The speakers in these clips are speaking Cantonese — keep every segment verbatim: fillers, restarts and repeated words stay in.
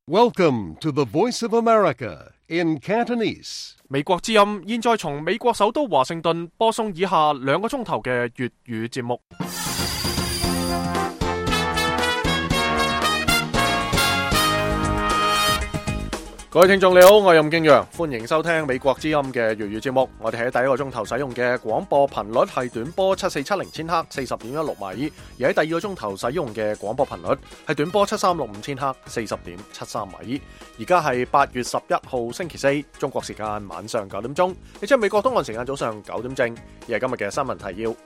Welcome to the Voice of America in Cantonese. 美國之音現在從美國首都華盛頓播送以下兩個鐘頭嘅粵語節目。各位聽眾你好，我係任敬陽，歡迎收聽美國之音嘅粵語節目。我哋喺第一個鐘頭使用嘅廣播頻率係短波七四七零千赫，四十點一六米；而喺第二個鐘頭使用嘅廣播頻率係短波七三六五千赫，四十點七三米。而家係八月十一號星期四，中國時間晚上九點鐘，亦即係美國東岸時間早上九點正。而係今日嘅新聞提要。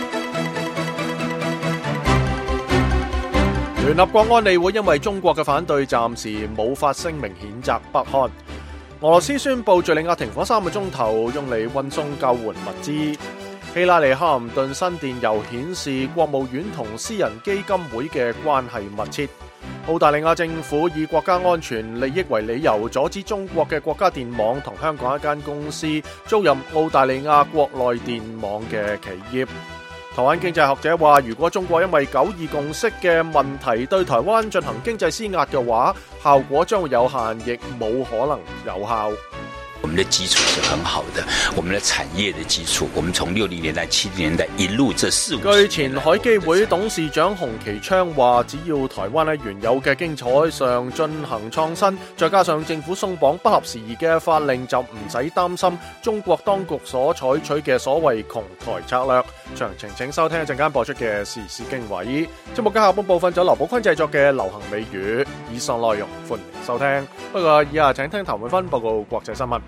聯合國安理會因為中國嘅反對，暫時冇發聲明譴責北韓。俄羅斯宣布敘利亞停火三個鐘頭，用嚟運送救援物資。希拉里克林頓新電郵顯示，國務院同私人基金會嘅關係密切。澳大利亞政府以國家安全利益為理由，阻止中國嘅國家電網同香港一間公司租賃澳大利亞國內電網嘅企業。台灣經濟學者話，如果中國因為九二共識嘅問題對台灣進行經濟施壓嘅話，效果將會有限，亦冇可能有效。 我們的基礎是很好的，我們的產業的基礎，我們從六零年代、七零年代一路這四五。 據前海基會董事長洪其昌話，只要台灣喺原有嘅基礎上進行創新，再加上政府鬆綁不合時宜嘅法令，就唔使擔心中國當局所採取嘅所謂窮台策略。詳情請收聽一陣間播出嘅時事經緯。節目嘅下半部分就劉寶坤製作嘅流行美語，以上內容歡迎收聽。不過以下請聽譚永芬報告國際新聞。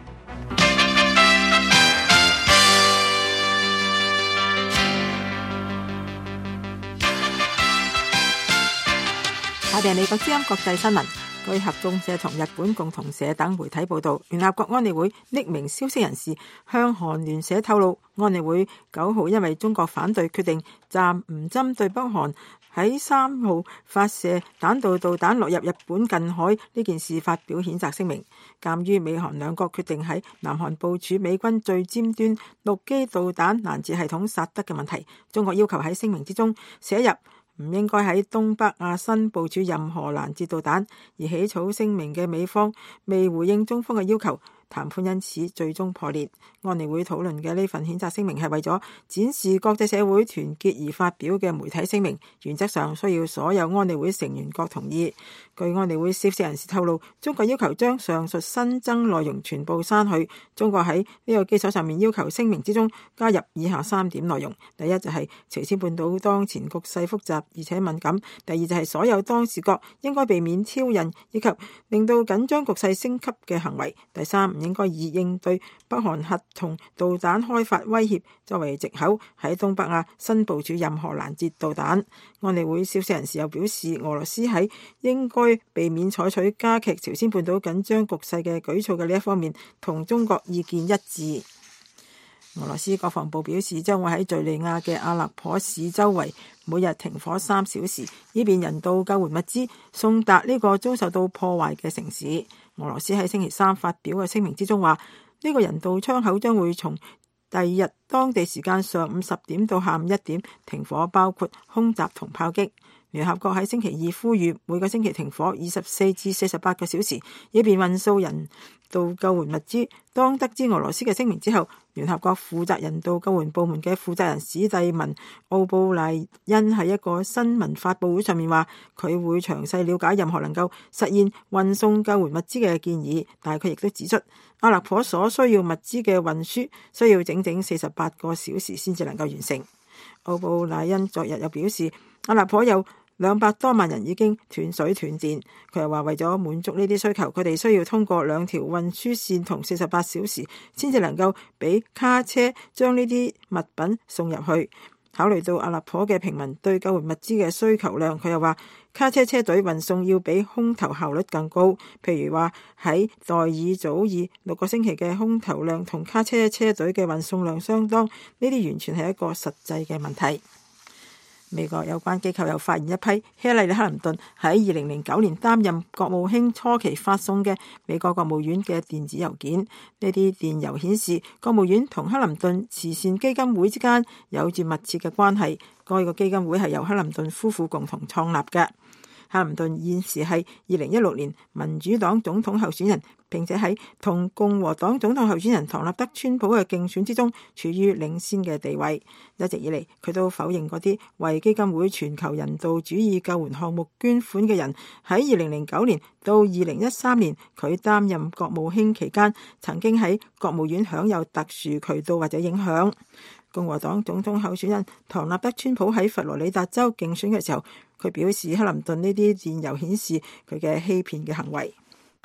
下邊係美國之音國際新聞。據合眾社同日本共同社等媒體報道，聯合國安理會匿名消息人士向韓聯社透露，安理會九號因為中國反對決定暫唔針對北韓喺三號發射彈道導彈落入日本近海呢件事發表譴責聲明。鑑於美韓兩國決定喺南韓部署美軍最尖端陸基導彈攔截系統薩德嘅問題，中國要求喺聲明之中寫入唔應該喺東北亞新部署任何攔截導彈，而起草聲明嘅美方未回應中方嘅要求，談判因此最終破裂。安理會討論嘅呢份譴責聲明係為咗展示國際社會團結而發表嘅媒體聲明，原則上需要所有安理會成員國同意。據安理會消息人士透露，中國要求將上述新增內容全部刪去。中國喺呢個基礎上面要求聲明之中加入以下三點內容：第一就係朝鮮半島當前局勢複雜而且敏感；第二就係所有當事國應該避免挑釁以及令到緊張局勢升級嘅行為；第三，唔應該以應對北韓核同導彈開發威脅作為藉口喺東北亞新部署任何攔截導彈。安理會消息人士又表示，俄羅斯喺應該避免採取加劇朝鮮半島緊張局勢嘅舉措嘅呢一方面，同中國意見一致。俄羅斯國防部表示，將會喺敘利亞嘅阿勒頗市周圍每日停火三小時，以便人道救援物資送達呢個遭受到破壞嘅城市。俄羅斯喺星期三發表嘅聲明之中話，呢個人道窗口將會從第二日當地時間上午十點到下午一點停火，包括空襲同炮擊。聯合國喺星期二呼籲每個星期停火二十四至四十八個小時，以便運送人道救援物資。當得知俄羅斯嘅聲明之後，聯合國負責人道救援部門嘅負責人史蒂文奧布賴恩喺一個新聞發佈會上面話，佢會詳細了解任何能夠實現運送救援物資嘅建議，但係佢亦都指出，阿勒頗所需要物資嘅運輸需要整整四十八個小時先至能夠完成。奧布賴恩昨日又表示，阿勒頗有兩百多萬人已經斷水斷電。佢又話，為咗滿足呢啲需求，佢哋需要通過兩條運輸線同四十八小時先至能夠俾卡車將呢啲物品送入去。考慮到阿勒頗嘅平民對救援物資嘅需求量，佢又話卡車車隊運送要比空投效率更高。譬如話喺代爾祖爾六個星期嘅空投量同卡車車隊嘅運送量相當，呢啲完全係一個實際嘅問題。美國有關機構又發現一批希拉里克林頓喺二零零九年擔任國務卿初期發送嘅美國國務院嘅電子郵件。呢啲電郵顯示，國務院同克林頓慈善基金會之間有住密切嘅關係。該個基金會係由克林頓夫婦共同創立嘅。 克林頓現時係二零一六年民主黨總統候選人，並且喺同共和黨總統候選人唐納德川普嘅競選之中處於領先嘅地位。一直以嚟，佢都否認嗰啲為基金會全球人道主義救援項目捐款嘅人喺二零零九年到二零一三年佢擔任國務卿期間曾經喺國務院享有特殊渠道或者影響。共和黨總統候選人唐納德川普喺佛羅里達州競選嘅時候，佢表示克林頓呢啲電郵顯示佢嘅欺騙嘅行為。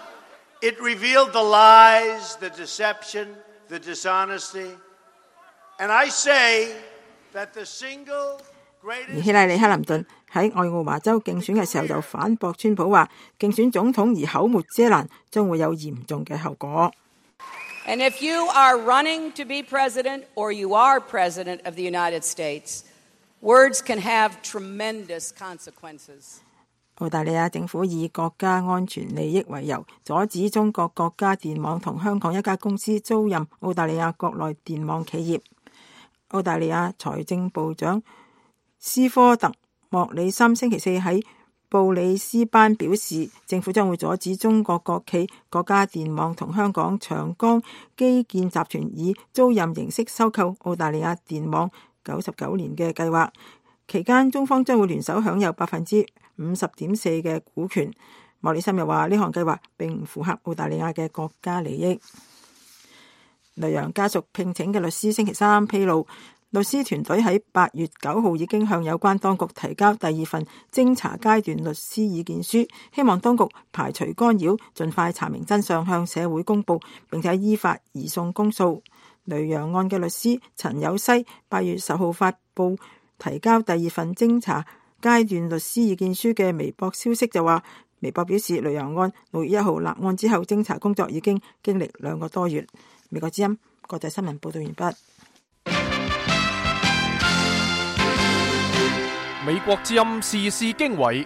It revealed the lies, the deception, the dishonesty, and I say that the single greatest... 而希拉里克林頓喺愛奧華州競選嘅時候就反駁川普話，競選總統而口沒遮攔將會有嚴重嘅後果。 And if you are running to be president or you are president of the United States, words can have tremendous consequences. 澳大利亞政府以國家安全利益為由，阻止中國國家電網同香港一家公司租賃澳大利亞國內電網企業。澳大利亞財政部長斯科特莫里森星期四喺布里斯班表示，政府將會阻止中國國企國家電網同香港長江基建集團以租賃形式收購澳大利亞電網九十九年嘅計劃。期間，中方將會聯手享有百分之五十點四嘅股權。莫里森又話，呢項計劃並唔符合澳大利亞嘅國家利益。雷洋家屬聘請嘅律師星期三披露，律師團隊喺八月九號已經向有關當局提交第二份偵查階段律師意見書，希望當局排除干擾，盡快查明真相，向社會公佈，並且依法移送公訴。雷洋案嘅律師陳友西八月十號發布提交第二份偵查階段律師意見書嘅微博消息就話，微博表示雷洋案六月一號立案之後，偵查工作已經經歷兩個多月。美國之音國際新聞報道完畢。 美國之音時事經緯，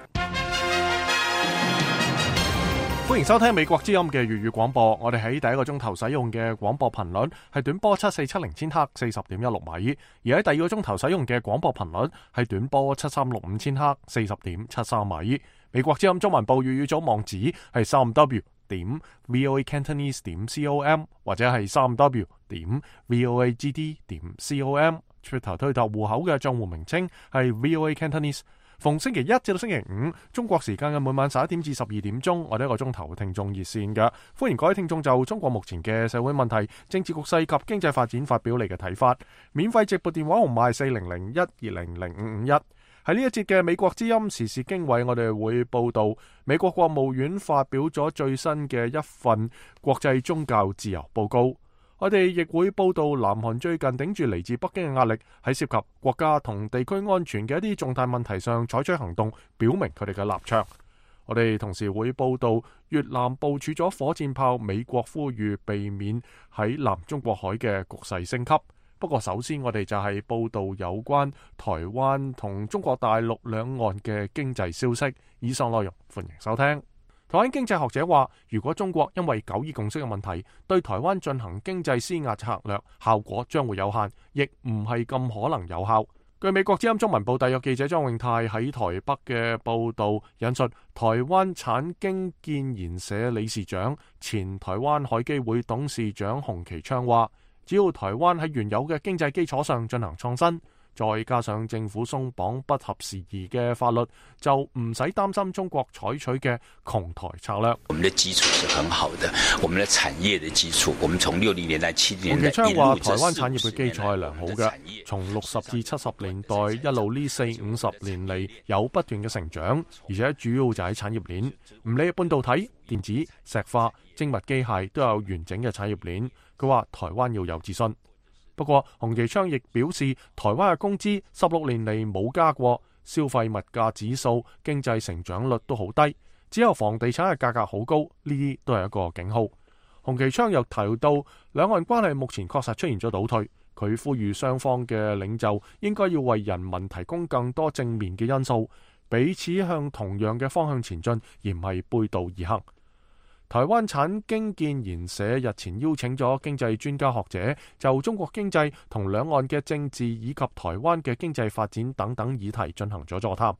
歡迎收聽美國之音嘅粵語廣播。我哋喺第一個鐘頭使用嘅廣播頻率係短波七四七零千赫四十點一六米，而喺第二個鐘頭使用嘅廣播頻率係短波七三六五千赫四十點七三米。美國之音中文部粵語組網址係三 w 點 voacantonese 點 com 或者係三 w 點 voagd 點 com。Twitter 推特戶口嘅賬戶名稱係 V O A Cantonese。逢星期一至到星期五，中國時間嘅每晚十一點至十二點鐘，我哋一個鐘頭聽眾熱線嘅，歡迎各位聽眾就中國目前嘅社會問題、政治局勢及經濟發展發表你嘅睇法。免費直撥電話號碼係四零零一二零零五五一。喺呢一節嘅美國之音時事經緯，我哋會報道美國國務院發表咗最新嘅一份國際宗教自由報告。我哋亦會報道南韓最近頂住嚟自北京嘅壓力，喺涉及國家同地區安全嘅一啲重大問題上採取行動，表明佢哋嘅立場。我哋同時會報道越南部署咗火箭炮，美國呼籲避免喺南中國海嘅局勢升級。不過首先我哋就係報道有關台灣同中國大陸兩岸嘅經濟消息。以上內容歡迎收聽。台灣經濟學者話，如果中國因為九二共識嘅問題對台灣進行經濟施壓策略，效果將會有限，亦唔係咁可能有效。據美國之音中文部特約記者莊永泰喺台北嘅報道引述，台灣產經建研社理事長、前台灣海基會董事長洪其昌話，只要台灣喺原有嘅經濟基礎上進行創新，再加上政府鬆綁不合時宜嘅法律，就唔使擔心中國採取嘅窮台策略。 我們的基礎是很好的，我們的產業的基礎，我們從六零年代、七零年代洪其昌話，台灣產業嘅基礎係良好嘅，從六十至七十年代一路呢四五十年嚟有不斷嘅成長，而且主要就喺產業鏈，唔理半導體、電子、石化、精密機械都有完整嘅產業鏈。佢話台灣要有自信。不過，洪其昌亦表示，台灣嘅工資十六年嚟冇加過，消費物價指數、經濟成長率都好低，只有房地產嘅價格好高，呢啲都係一個警號。洪其昌又提到，兩岸關係目前確實出現咗倒退，佢呼籲雙方嘅領袖應該要為人民提供更多正面嘅因素，彼此向同樣嘅方向前進，而唔係背道而行。台灣產經建研社日前邀請咗經濟專家學者就中國經濟同兩岸嘅政治以及台灣嘅經濟發展等等議題進行咗座談。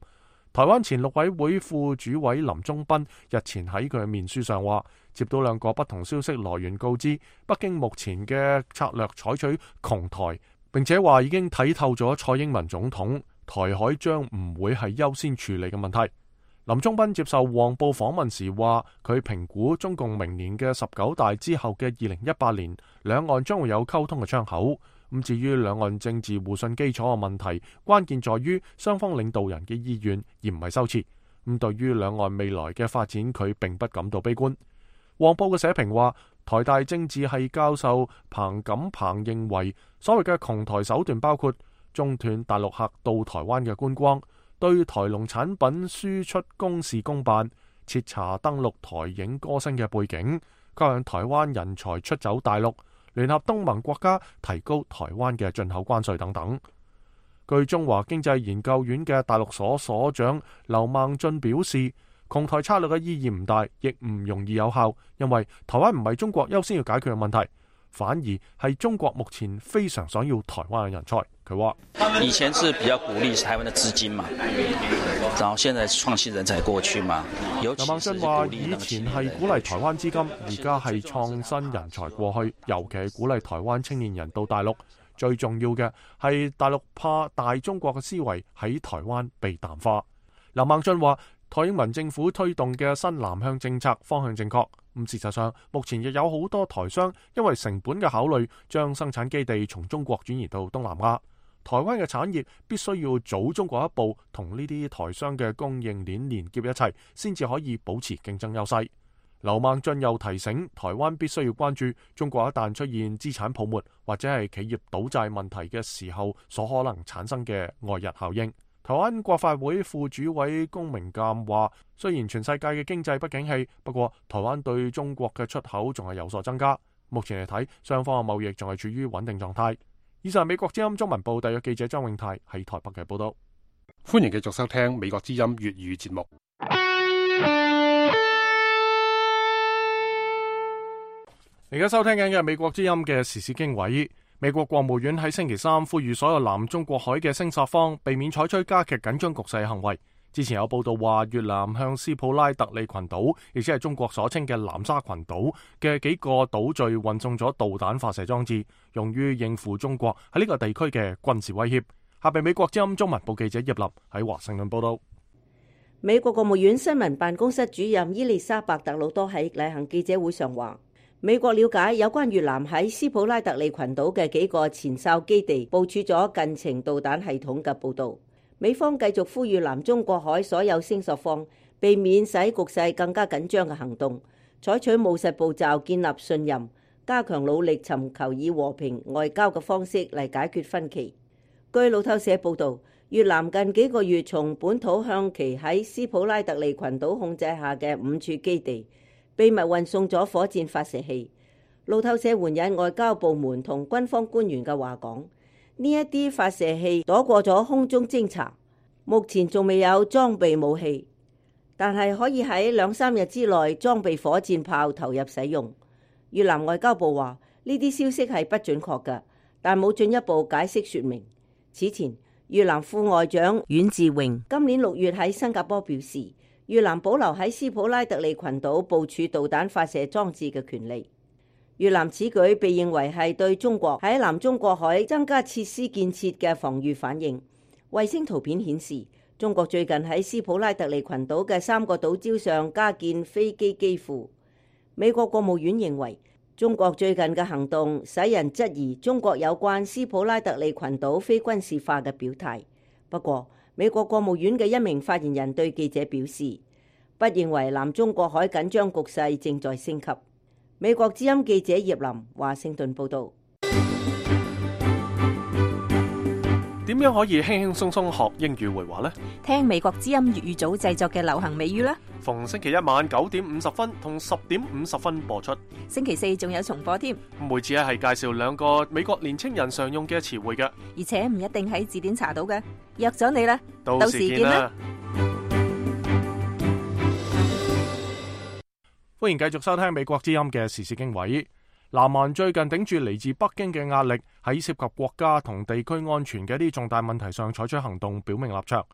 台灣前陸委會副主委林宗斌日前喺佢嘅面書上話，接到兩個不同消息來源告知，北京目前嘅策略採取窮台，並且話已經睇透咗蔡英文總統，台海將唔會係優先處理嘅問題。林宗斌接受黃報訪問時話，佢評估中共明年嘅十九大之後嘅二零一八年，兩岸將會有溝通嘅窗口。咁至於兩岸政治互信基礎嘅問題，關鍵在於雙方領導人嘅意願，而唔係修辭。咁對於兩岸未來嘅發展，佢並不感到悲觀。黃報嘅社評話，台大政治系教授彭錦鵬認為，所謂嘅窮台手段包括中斷大陸客到台灣嘅觀光，對台農產品輸出公事公辦，徹查登陸台影歌星嘅背景，吸引台灣人才出走大陸，聯合東盟國家提高台灣嘅進口關稅等等。據中華經濟研究院嘅大陸所所長劉孟俊表示，窮台策略嘅意義唔大，亦唔容易有效，因為台灣唔係中國優先要解決嘅問題，反而係中國目前非常想要台灣嘅人才。佢話以前是比較鼓勵台灣的資金嘛，然後現在創新人才過去嘛。劉孟俊話以前係鼓勵台灣資金，而家係創新人才過去，尤其係鼓勵台灣青年人到大陸。最重要嘅係大陸怕大中國嘅思維喺台灣被淡化。劉孟俊話，蔡英文政府推動嘅新南向政策方向正確。咁事實上，目前亦有好多台商因為成本嘅考慮，將生產基地從中國轉移到東南亞。台灣嘅產業必須要早中國一步，同呢啲台商嘅供應鏈連結一齊，先至可以保持競爭優勢。劉孟俊又提醒，台灣必須要關注中國一旦出現資產泡沫或者係企業倒債問題嘅時候，所可能產生嘅外溢效應。台灣國發會副主委龔明鑑話，雖然全世界嘅經濟不景氣，不過台灣對中國嘅出口仲係有所增加。目前嚟睇，雙方嘅貿易仲係處於穩定狀態。以上係美國之音中文部特約記者張永泰喺台北嘅報道。 歡迎繼續收聽美國之音粵語節目。 而家收聽緊嘅美國之音嘅時事經緯。美國國務院喺星期三呼籲所有南中國海嘅聲索方避免採取加劇緊張局勢嘅行為。之前有報道話，越南向斯普拉特利群島，亦即係中國所稱嘅南沙群島嘅幾個島嶼運送咗導彈發射裝置，用於應付中國喺呢個地區嘅軍事威脅。下邊美國之音中文部記者葉立喺華盛頓報道。 美國國務院新聞辦公室主任伊麗莎白特魯多喺例行記者會上話，美國了解有關越南喺斯普拉特利群島嘅幾個前哨基地部署咗近程導彈系統嘅報導。美方繼續呼籲南中國海所有聲索方避免使局勢更加緊張嘅行動，採取務實步驟建立信任，加強努力尋求以和平外交嘅方式嚟解決分歧。據路透社報導，越南近幾個月從本土向其喺斯普拉特利群島控制下嘅五處基地秘密運送咗火箭發射器。路透社援引外交部門同軍方官員嘅話講，呢一啲發射器躲過咗空中偵察，目前仲未有裝備武器，但係可以喺兩三日之內裝備火箭炮投入使用。越南外交部話呢啲消息係不準確嘅，但冇進一步解釋說明。此前，越南副外長阮志榮今年六月喺新加坡表示，越南保留喺斯普拉特利群島部署導彈發射裝置嘅權利。越南此舉被認為係對中國喺南中國海增加設施建設嘅防禦反應。衛星圖片顯示，中國最近喺斯普拉特利群島嘅三個島礁上加建飛機機庫。美國國務院認為，中國最近嘅行動使人質疑中國有關斯普拉特利群島非軍事化嘅表態。不過，美國國務院嘅一名發言人對記者表示，不認為南中國海緊張局勢正在升級。美國之音記者葉林華盛頓報道。 點樣可以輕輕鬆鬆學英語會話呢？ 聽美國之音粵語組製作嘅流行美語啦。 逢星期一晚九點五十分同十點五十分播出。 星期四仲有重播添。 每次咧係介紹兩個美國年青人常用嘅詞彙嘅， 而且唔一定喺字典查到嘅。約咗你啦， 到時見啦。歡迎繼續收聽美國之音嘅時事經緯。南韓最近頂住嚟自北京嘅壓力，喺涉及國家同地區安全嘅一啲重大問題上採取行動，表明立場。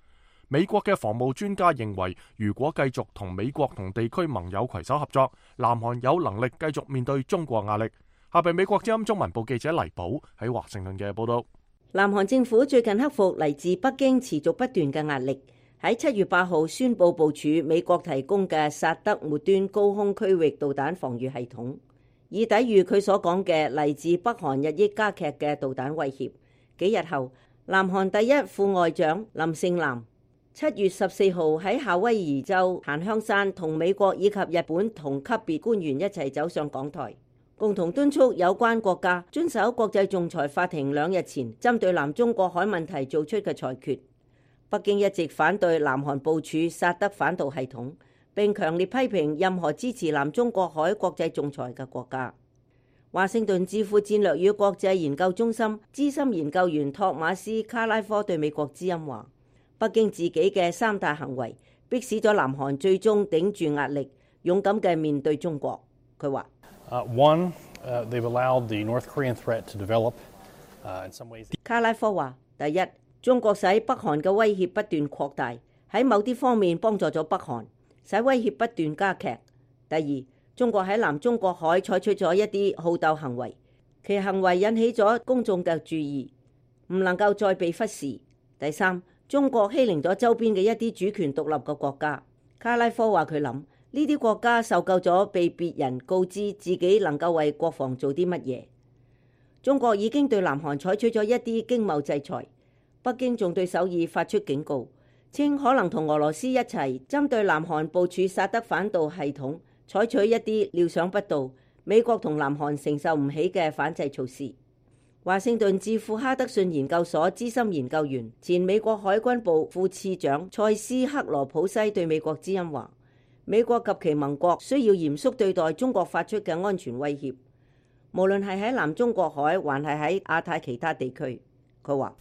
美國嘅防務專家認為，如果繼續同美國同地區盟友攜手合作，南韓有能力繼續面對中國壓力。下邊美國之音中文部記者黎寶喺華盛頓嘅報道。 南韓政府最近克服嚟自北京持續不斷嘅壓力，喺七月八號宣布部署美國提供嘅薩德末端高空區域導彈防禦系統，以抵禦佢所講嘅嚟自北韓日益加劇嘅導彈威脅。幾日後，南韓第一副外長林勝南七月十四號喺夏威夷州檀香山同美國以及日本同級別官員一齊走上講台，共同敦促有關國家遵守國際仲裁法庭兩日前針對南中國海問題做出嘅裁決。北京一直反對南韓部署薩德反導系統，並強烈批評任何支持南中國海國際仲裁嘅國家。華盛頓智庫戰略與國際研究中心資深研究員托馬斯卡拉科對美國之音話，北京自己嘅三大行為迫使咗南韓最終頂住壓力，勇敢嘅面對中國。佢話 ：uh, one, uh, they've allowed the North Korean threat to develop. Uh, in some ways. 卡拉科話：第一，中國使北韓嘅威脅不斷擴大，喺某啲方面幫助咗北韓，使威脅不斷加劇。第二，中國喺南中國海採取咗一啲好鬥行為，其行為引起咗公眾嘅注意，唔能夠再被忽視。第三，中國欺凌咗周邊嘅一啲主權獨立嘅國家。卡拉科話佢諗，呢啲國家受夠咗被別人告知自己能夠為國防做啲乜嘢。中國已經對南韓採取咗一啲經貿制裁，北京仲對首爾發出警告，稱可能同俄羅斯一齊針對南韓部署薩德反導系統，採取一啲料想不到、美國同南韓承受唔起嘅反制措施。華盛頓智庫哈德遜研究所資深研究員、前美國海軍部副次長塞斯克羅普西對美國之音話：美國及其盟國需要嚴肅對待中國發出嘅安全威脅，無論係喺南中國海，還係喺亞太其他地區。佢話：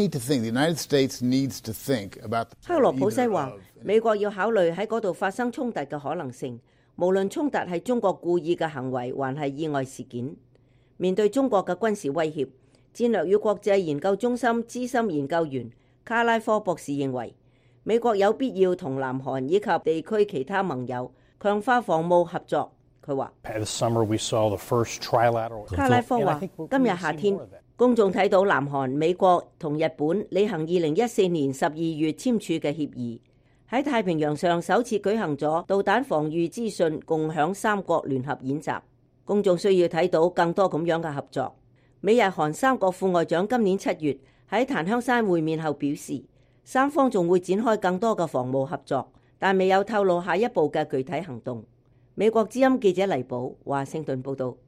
克羅普西話，美國要考慮喺嗰度發生衝突嘅可能性，無論衝突係中國故意嘅行為，還係意外事件。面對中國嘅軍事威脅，戰略與國際研究中心資深研究員卡拉科博士認為，美國有必要同南韓以及地區其他盟友強化防務合作。佢話：卡拉科話，今日夏天，公眾睇到南韓、美國同日本履行二零一四年十二月簽署嘅協議，喺太平洋上首次舉行咗導彈防禦資訊共享三國聯合演習。公眾需要睇到更多咁樣嘅合作。美日韓三國副外長今年七月喺檀香山會面後表示，三方仲會展開更多嘅防務合作，但未有透露下一步嘅具體行動。美國之音記者黎寶，華盛頓報道。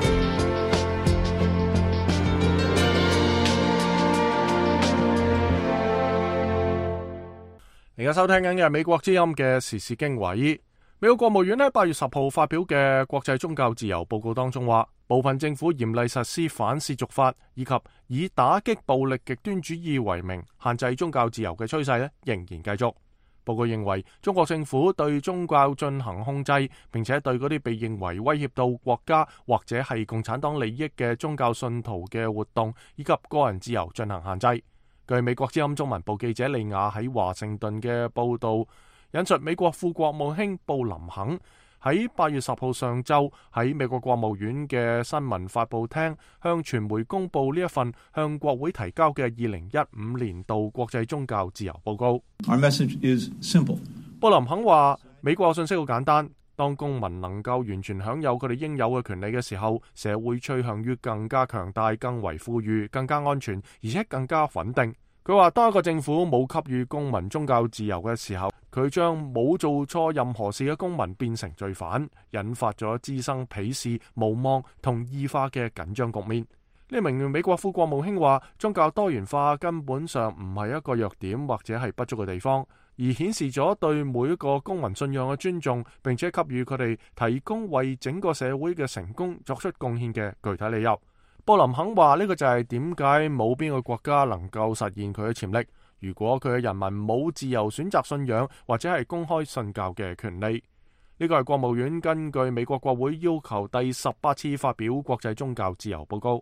而家收聽緊嘅係美國之音嘅時事經緯。美國國務院喺八月十號發表嘅國際宗教自由報告當中話，部分政府嚴厲實施反褻瀆法以及以打擊暴力極端主義為名限制宗教自由嘅趨勢咧仍然繼續。報告認為，中國政府對宗教進行控制，並且對嗰啲被認為威脅到國家或者係共產黨利益嘅宗教信徒嘅活動以及個人自由進行限制。據美國之音中文部記者利亞喺華盛頓嘅報道，引述美國副國務卿布林肯喺八月十號上晝喺美國國務院嘅新聞發佈廳向傳媒公布呢一份向國會提交嘅二零一五年度國際宗教自由報告。 Our message is simple. 布林肯話：美國嘅信息好簡單，當公民能夠完全享有佢哋應有嘅權利嘅時候，社會趨向於更加強大、更為富裕、更加安全，而且更加穩定。佢話：當一個政府冇給予公民宗教自由嘅時候，佢將冇做錯任何事嘅公民變成罪犯，引發咗滋生鄙視、無望同異化嘅緊張局面。呢名美國副國務卿話：宗教多元化根本上唔係一個弱點或者係不足嘅地方，而顯示咗對每一個公民信仰嘅尊重，並且給予佢哋提供為整個社會嘅成功作出貢獻嘅具體理由。布林肯話：呢個就係點解冇邊個國家能夠實現佢嘅潛力。如果佢嘅人民冇自由選擇信仰或者係公開信教嘅權利。呢個係國務院根據美國國會要求第十八次發表國際宗教自由報告。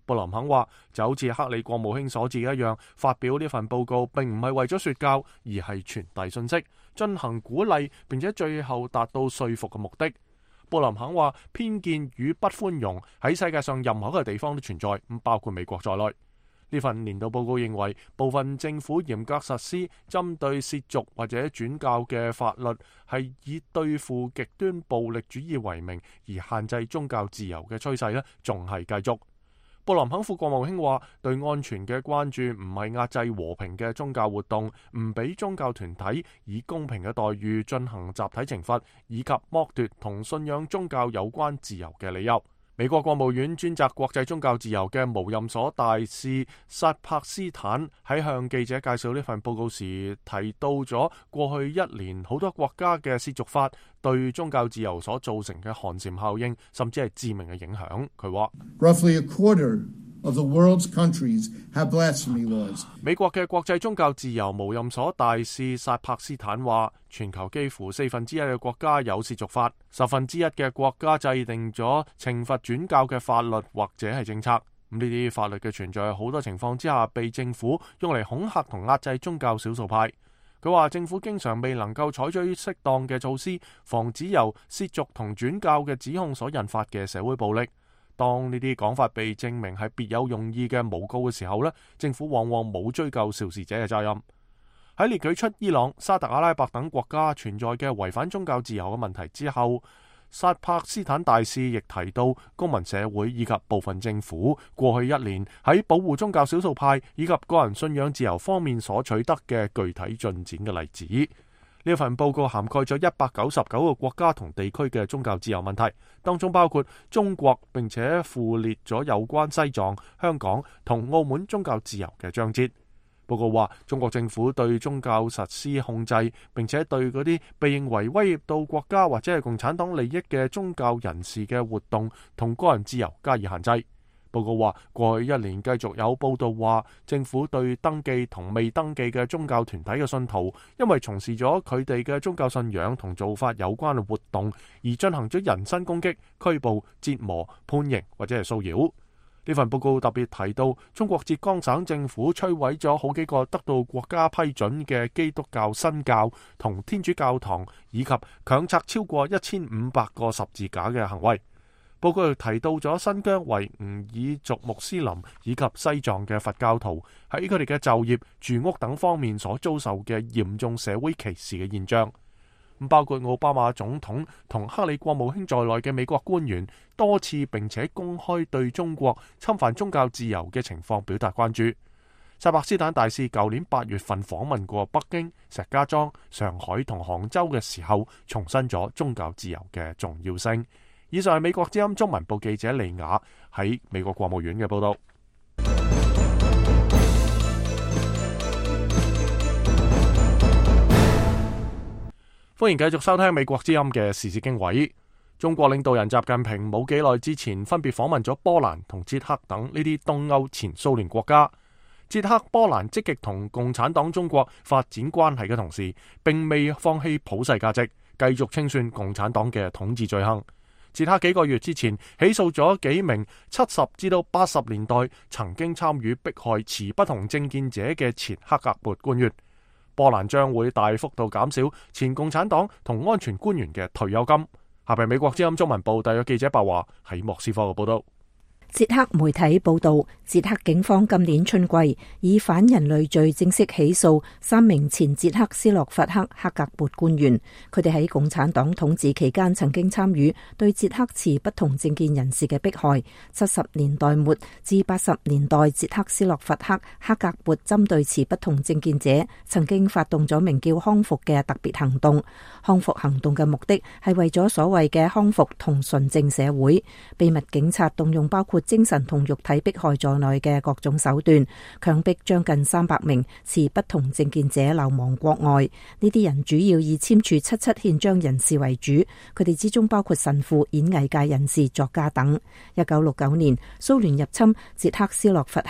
布林肯話，就好似克里國務卿所致一樣，發表呢份報告並唔係為咗說教，而係傳遞信息，進行鼓勵，並且最後達到說服嘅目的。布林肯話，偏見與不寬容喺世界上任何一個地方都存在，咁包括美國在內。呢份年度報告認為，部分政府嚴格實施針對褻瀆或者轉教嘅法律，係以對付極端暴力主義為名而限制宗教自由嘅趨勢呢，仲係繼續。布林肯副國務卿話，對安全嘅關注唔係壓制和平嘅宗教活動，唔俾宗教團體以公平嘅待遇進行集體懲罰，以及剝奪同信仰宗教有關自由嘅理由。美國國務院專責國際宗教自由嘅無任所大使薩帕斯坦喺向記者介紹呢份報告時提到咗過去一年好多國家嘅褻瀆法對宗教自由所造成嘅寒蟬效應，甚至係致命嘅影響。佢話 Roughly a quarter of the world's countries have blasphemy laws. 美國嘅國際宗教自由無任所大使薩帕斯坦話，全球幾乎四分之一嘅國家有褻瀆法，十分之一嘅國家制定咗懲罰轉教嘅法律或者係政策。咁呢啲法律嘅存在，好多情況之下被政府用嚟恐嚇同壓制宗教少數派。佢話政府經常未能夠採取適當嘅措施，防止由褻瀆同轉教嘅指控所引發嘅社會暴力。當呢啲講法被證明係別有用意嘅誣告嘅時候呢，政府往往冇追究肇事者嘅責任。喺列舉出伊朗、沙特阿拉伯等國家存在嘅違反宗教自由嘅問題之後，薩帕斯坦大使亦提到公民社會以及部分政府過去一年喺保護宗教少數派以及個人信仰自由方面所取得嘅具體進展嘅例子。呢份報告涵蓋咗一百九十九個國家同地區嘅宗教自由問題，當中包括中國，並且附列咗有關西藏、香港同澳門宗教自由嘅章節。報告話，中國政府對宗教實施控制，並且對嗰啲被認為威脅到國家或者係共產黨利益嘅宗教人士嘅活動同個人自由加以限制。報告話，過去一年繼續有報道話，政府對登記同未登記嘅宗教團體嘅信徒，因為從事咗佢哋嘅宗教信仰同做法有關嘅活動，而進行咗人身攻擊、拘捕、折磨、判刑或者係騷擾。呢份報告特別提到，中國浙江省政府摧毀咗好幾個得到國家批准嘅基督教新教同天主教堂，以及強拆超過一千五百個十字架嘅行為。報告又提到咗新疆維吾爾族穆斯林以及西藏嘅佛教徒喺佢哋嘅就業、住屋等方面所遭受嘅嚴重社會歧視嘅現象。包括奧巴馬總統同克里國務卿在內嘅美國官員多次並且公開對中國侵犯宗教自由嘅情況表達關注。薩帕斯坦大使舊年八月份訪問過北京、石家莊、上海同杭州嘅時候，重申咗宗教自由嘅重要性。以上係美國之音中文部記者利雅喺美國國務院嘅報道。歡迎繼續收聽美國之音嘅時事經緯。中國領導人習近平冇幾耐之前分別訪問咗波蘭同捷克等呢啲東歐前蘇聯國家。捷克、波蘭積極同共產黨中國發展關係嘅同時，並未放棄普世價值，繼續清算共產黨嘅統治罪行。捷克幾個月之前起訴咗幾名七十至到八十年代曾經參與迫害持不同政見者嘅前克格勃官員。波蘭將會大幅度減少前共產黨同安全官員嘅退休金。下邊美國之音中文部特約記者白華喺莫斯科嘅報道。 捷克媒體報道，捷克警方今年春季以反人類罪正式起訴三名前捷克斯洛伐克克格勃官員，佢哋喺共產黨統治期間曾經參與對捷克持不同政見人士嘅迫害。七十年代末至八十年代，捷克斯洛伐克克格勃針對持不同政見者，曾經發動咗名叫康復嘅特別行動。康復行動嘅目的係為咗所謂嘅康復同純正社會。秘密警察動用包括精神同肉體迫害在內嘅各種手段，強迫將近三百名持不同政見者流亡國外。呢啲人主要以簽署七七憲章人士為主，佢哋之中包括神父、演藝界人士、作家等。一九六九年，蘇聯入侵捷克斯洛伐克，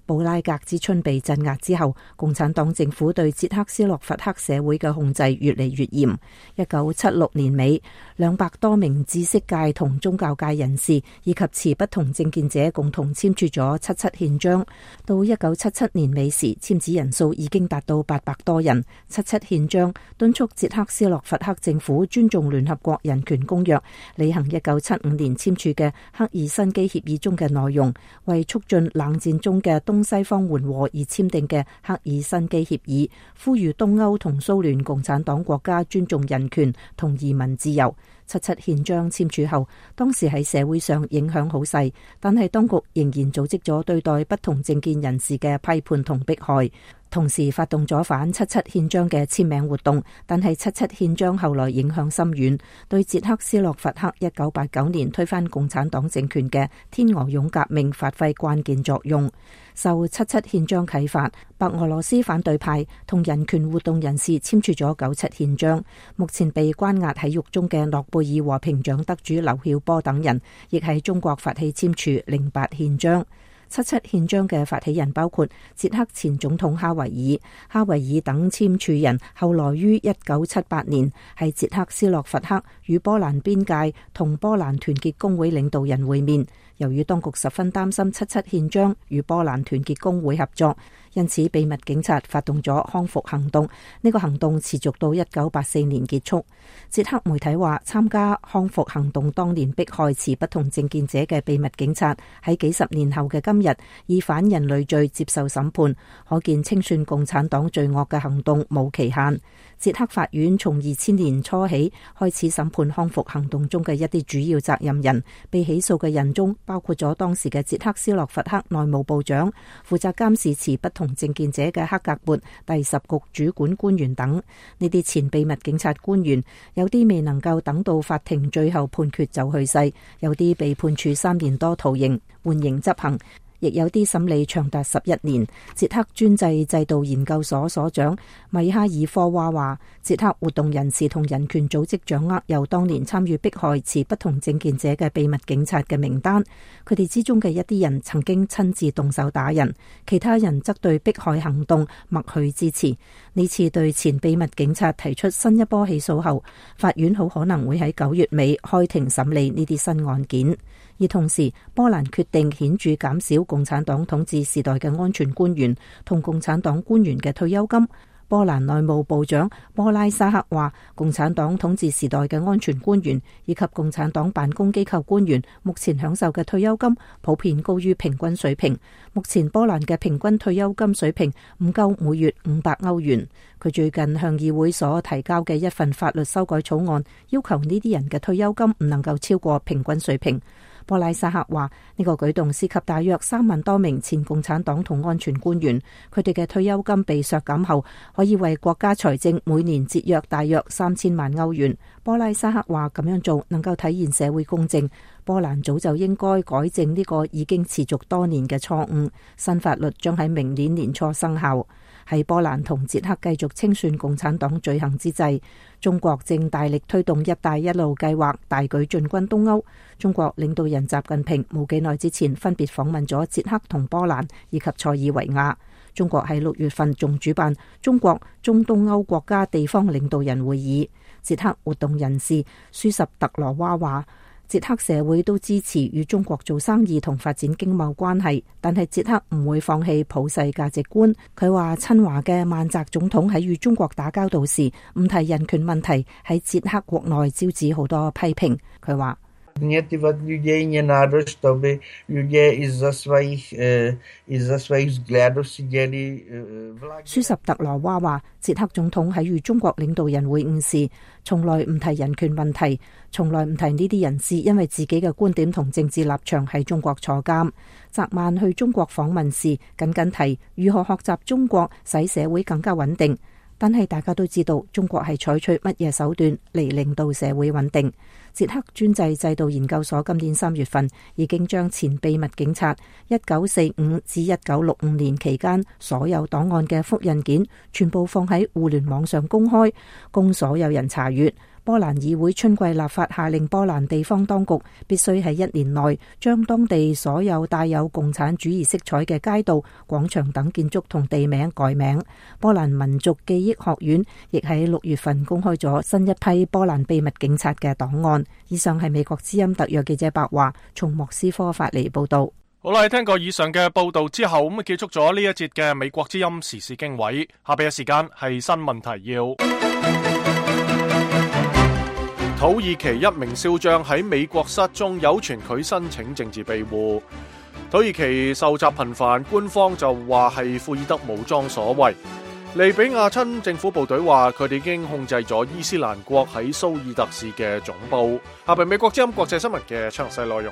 布拉格之春被鎮壓之後，共產黨政府對捷克斯洛伐克社會嘅控制越嚟越嚴。一九七六年尾，兩百多名知識界同宗教界人士以及持不同政見者共同簽署咗七七憲章。到一九七七年尾時，簽字人數已經達到八百多人。七七憲章敦促捷克斯洛伐克政府尊重聯合國人權公約，履行一九七五年簽署嘅赫爾辛基協議中嘅內容，為促進冷戰中嘅東西方緩和而簽訂嘅赫爾辛基協議，呼籲東歐同蘇聯共產黨國家尊重人權同移民自由。七七憲章簽署後，當時喺社會上影響好細，但係當局仍然組織咗對待不同政見人士嘅批判同迫害，同時發動咗反七七憲章嘅簽名活動。但係七七憲章後來影響深遠，對捷克斯洛伐克一九八九年推翻共產黨政權嘅天鵝絨革命發揮關鍵作用。受七七憲章啟發，白俄羅斯反對派同人權活動人士簽署咗九七憲章。目前被關押喺獄中嘅諾貝爾和平獎得主劉曉波等人，亦喺中國發起簽署零八憲章。七七憲章嘅發起人包括捷克前總統哈維爾、哈維爾等簽署人，後來於一九七八年喺捷克斯洛伐克與波蘭邊界同波蘭團結工會領導人會面。由於當局十分擔心七七憲章與波蘭團結工會合作，因此秘密警察發動咗康復行動。呢個行動持續到一九八四年結束。捷克媒體話，參加康復行動當年迫害持不同政見者嘅秘密警察，喺幾十年後嘅今日以反人類罪接受審判，可見清算共產黨罪惡嘅行動冇期限。捷克法院從二千年初起開始審判康復行動中嘅一啲主要責任人，被起訴嘅人中包括咗當時嘅捷克斯洛伐克內務部長、負責監視持不同政見者嘅克格勃第十局主管官員等。呢啲前秘密警察官員有啲未能夠等到法庭最後判決就去世，有啲被判處三年多徒刑緩刑執行，亦有啲審理長達十一年。捷克專制制度研究所所長米哈爾科娃話，捷克活動人士同人權組織掌握由當年參與迫害持不同政見者嘅秘密警察嘅名單，佢哋之中嘅一啲人曾經親自動手打人，其他人則對迫害行動默許支持。呢次對前秘密警察提出新一波起訴後，法院好可能會喺九月尾開庭審理呢啲新案件。而同時，波蘭決定顯著減少共產黨統治時代嘅安全官員同共產黨官員嘅退休金。波蘭內務部長波拉沙克話，共產黨統治時代嘅安全官員以及共產黨辦公機構官員目前享受嘅退休金普遍高於平均水平。目前波蘭嘅平均退休金水平唔夠每月五百歐元。佢最近向議會所提交嘅一份法律修改草案，要求呢啲人嘅退休金唔能夠超過平均水平。波拉沙克話，呢個舉動涉及大約三萬多名前共產黨同安全官員，佢哋嘅退休金被削減後，可以為國家財政每年節約大約三千萬歐元。波拉沙克話，咁樣做能夠體現社會公正。波蘭早就應該改正呢個已經持續多年嘅錯誤。新法律將喺明年年初生效。喺波蘭同捷克繼續清算共產黨罪行之際，中國正大力推動一帶一路計劃，大舉進軍東歐。中國領導人習近平冇幾耐之前分別訪問咗捷克同波蘭以及塞爾維亞。中國喺六月份仲主辦中國中東歐國家地方領導人會議。捷克活動人士舒什特羅娃話，捷克社會都支持與中國做生意同發展經貿關係，但係捷克唔會放棄普世價值觀。佢話親華嘅曼澤總統喺與中國打交道時唔提人權問題，喺捷克國內招致好多批評。佢話舒什特羅娃話，捷克總統喺與中國領導人會晤時從來唔提人權問題，從來唔提呢啲人士因為自己嘅觀點同政治立場喺中國坐監。澤曼去中國訪問時僅僅提如何學習中國使社會更加穩定，但係大家都知道中國係採取乜嘢手段嚟令到社會穩定。捷克專制制度研究所今年三月份已經將前秘密警察一九四五至一九六五年期間所有檔案嘅複印件全部放喺互聯網上公開，供所有人查閱。 波蘭議會春季立法下令波蘭地方當局必須喺一年內將當地所有帶有共產主義色彩嘅街道、廣場等建築同地名改名。波蘭民族記憶學院亦喺六月份公開咗新一批波蘭秘密警察嘅檔案。以上係美國之音特約記者白華從莫斯科發嚟報道。 好啦，聽過以上嘅報道之後，咁啊結束咗呢一節嘅美國之音時事經緯。下邊嘅時間係新聞提要。土耳其一名少將喺美國失蹤，有傳佢申請政治庇護。土耳其受襲頻繁，官方就話係庫爾德武裝所為。利比亞親政府部隊話佢哋已經控制咗伊斯蘭國喺蘇爾特市嘅總部。下邊美國之音國際新聞嘅詳細內容。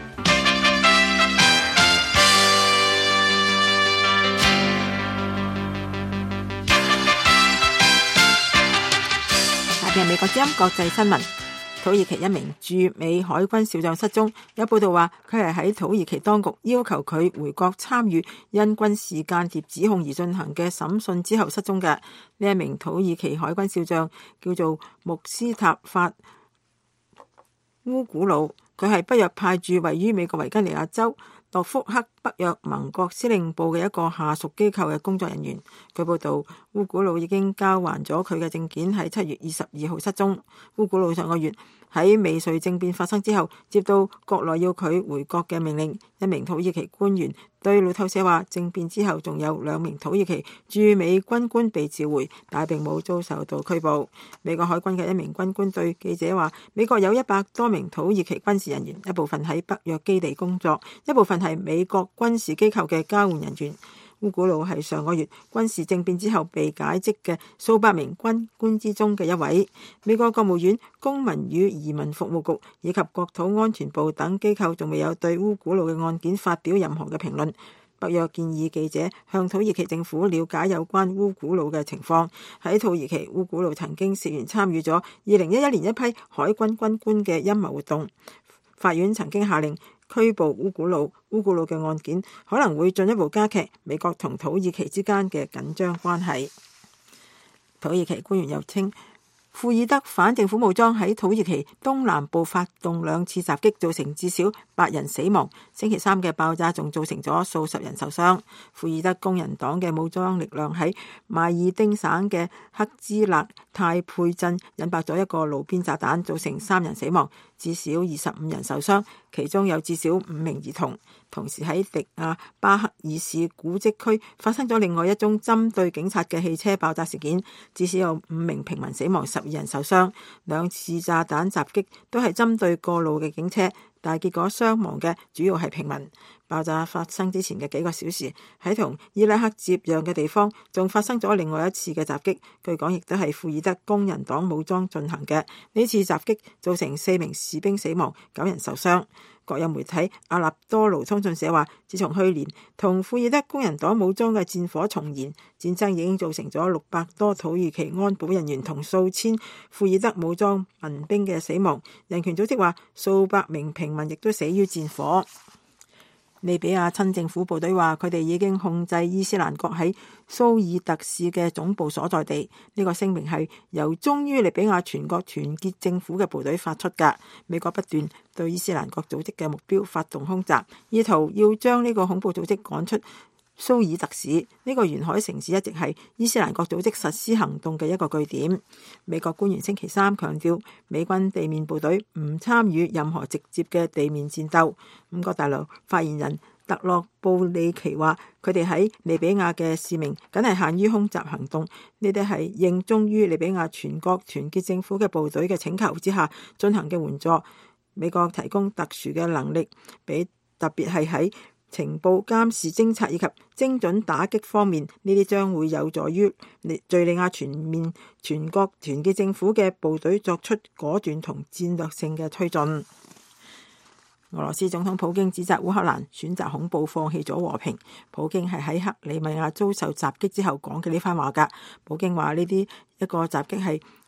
下邊係美國之音國際新聞。土耳其一名駐美海軍少將失蹤，有報道話佢係喺土耳其當局要求佢回國參與因軍事間諜指控而進行嘅審訊之後失蹤嘅。呢一名土耳其海軍少將叫做穆斯塔法烏古魯，佢係北約派駐位於美國維吉尼亞州諾福克北約盟國司令部嘅一個下屬機構嘅工作人員。據報道，烏古魯已經交還咗佢嘅證件，喺七月二十二號失蹤。烏古魯上個月喺美瑞政變發生之後，接到國內要佢回國嘅命令。一名土耳其官員對路透社話，政變之後仲有兩名土耳其駐美軍官被召回，但並冇遭受到拘捕。美國海軍嘅一名軍官對記者話，美國有一百多名土耳其軍事人員，一部分喺北約基地工作，一部分係美國軍事機構嘅交換人員。烏古魯係上個月軍事政變之後被解職嘅數百名軍官之中嘅一位。美國國務院公民與移民服務局以及國土安全部等機構仲未有對烏古魯嘅案件發表任何嘅評論。北約建議記者向土耳其政府了解有關烏古魯嘅情況。喺土耳其，烏古魯曾經涉嫌參與咗二零一一年一批海軍軍官嘅陰謀活動。法院曾經下令拘捕烏古魯，烏古魯嘅案件可能會進一步加劇美國同土耳其之間嘅緊張關係。土耳其官員又稱，庫爾德反政府武裝喺土耳其東南部發動兩次襲擊，造成至少八人死亡。星期三嘅爆炸仲造成咗數十人受傷。庫爾德工人黨嘅武裝力量喺馬爾丁省嘅克茲勒泰佩鎮引爆咗一個路邊炸彈，造成三人死亡，至少二十五人受傷，其中有至少五名兒童。同時喺迪亞巴克爾市古蹟區發生咗另外一宗針對警察嘅汽車爆炸事件，至少有五名平民死亡，十二人受傷。兩次炸彈襲擊都係針對過路嘅警車，但係結果傷亡嘅主要係平民。爆炸發生之前嘅幾個小時，喺同伊拉克接壤嘅地方仲發生咗另外一次嘅襲擊，據講亦都係庫爾德工人黨武裝進行嘅。呢次襲擊造成四名士兵死亡，九人受傷。國有媒體阿納多盧通訊社話，自從去年同庫爾德工人黨武裝嘅戰火重燃，戰爭已經造成咗六百多土耳其安保人員同數千庫爾德武裝民兵嘅死亡。人權組織話，數百名平民亦都死於戰火。利比亞親政府部隊話，佢哋已經控制伊斯蘭國喺蘇爾特市嘅總部所在地。呢個聲明係由忠於利比亞全國團結政府嘅部隊發出㗎。美國不斷對伊斯蘭國組織嘅目標發動空襲，意圖要將呢個恐怖組織趕出蘇爾特市。呢個沿海城市一直係伊斯蘭國組織實施行動嘅一個據點。美國官員星期三強調，美軍地面部隊唔參與任何直接嘅地面戰鬥。五角大樓發言人特洛布里奇話，佢哋喺利比亞嘅使命僅係限於空襲行動，呢啲係應忠於利比亞全國團結政府嘅部隊嘅請求之下進行嘅援助。美國提供特殊嘅能力，俾特別係喺情報監視、偵察以及精準打擊方面，呢啲將會有助於敘利亞全面全國團結政府嘅部隊作出果斷同戰略性嘅推進。俄羅斯總統普京指責烏克蘭選擇恐怖，放棄咗和平。普京係喺克里米亞遭受襲擊之後講嘅呢番話㗎。普京話呢啲一個襲擊係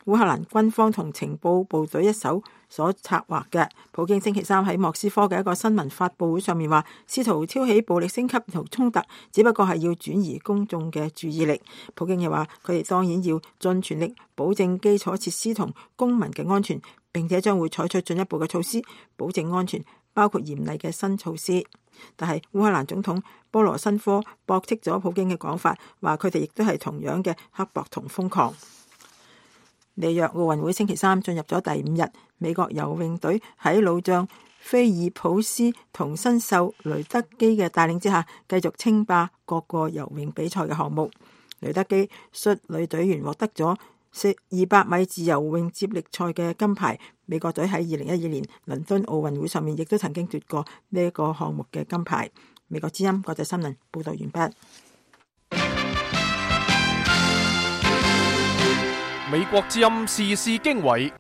烏克蘭軍方同情報部隊一手所策劃嘅。普京星期三喺莫斯科嘅一個新聞發佈會上面話，試圖挑起暴力升級同衝突，只不過係要轉移公眾嘅注意力。普京又話，佢哋當然要盡全力保證基礎設施同公民嘅安全，並且將會採取進一步嘅措施保證安全，包括嚴厲嘅新措施。但係烏克蘭總統波羅申科駁斥咗普京嘅講法，話佢哋亦都係同樣嘅刻薄同瘋狂。里約奧運會星期三進入咗第五日，美國游泳隊喺老將菲爾普斯同新秀雷德基嘅帶領之下，繼續稱霸各個游泳比賽嘅項目。雷德基率女隊員獲得咗二百米自由泳接力賽嘅金牌。美國隊喺二零一二年倫敦奧運會上面亦都曾經奪過呢一個項目嘅金牌。美國之音國際新聞報道完畢。 美國之音時事經緯，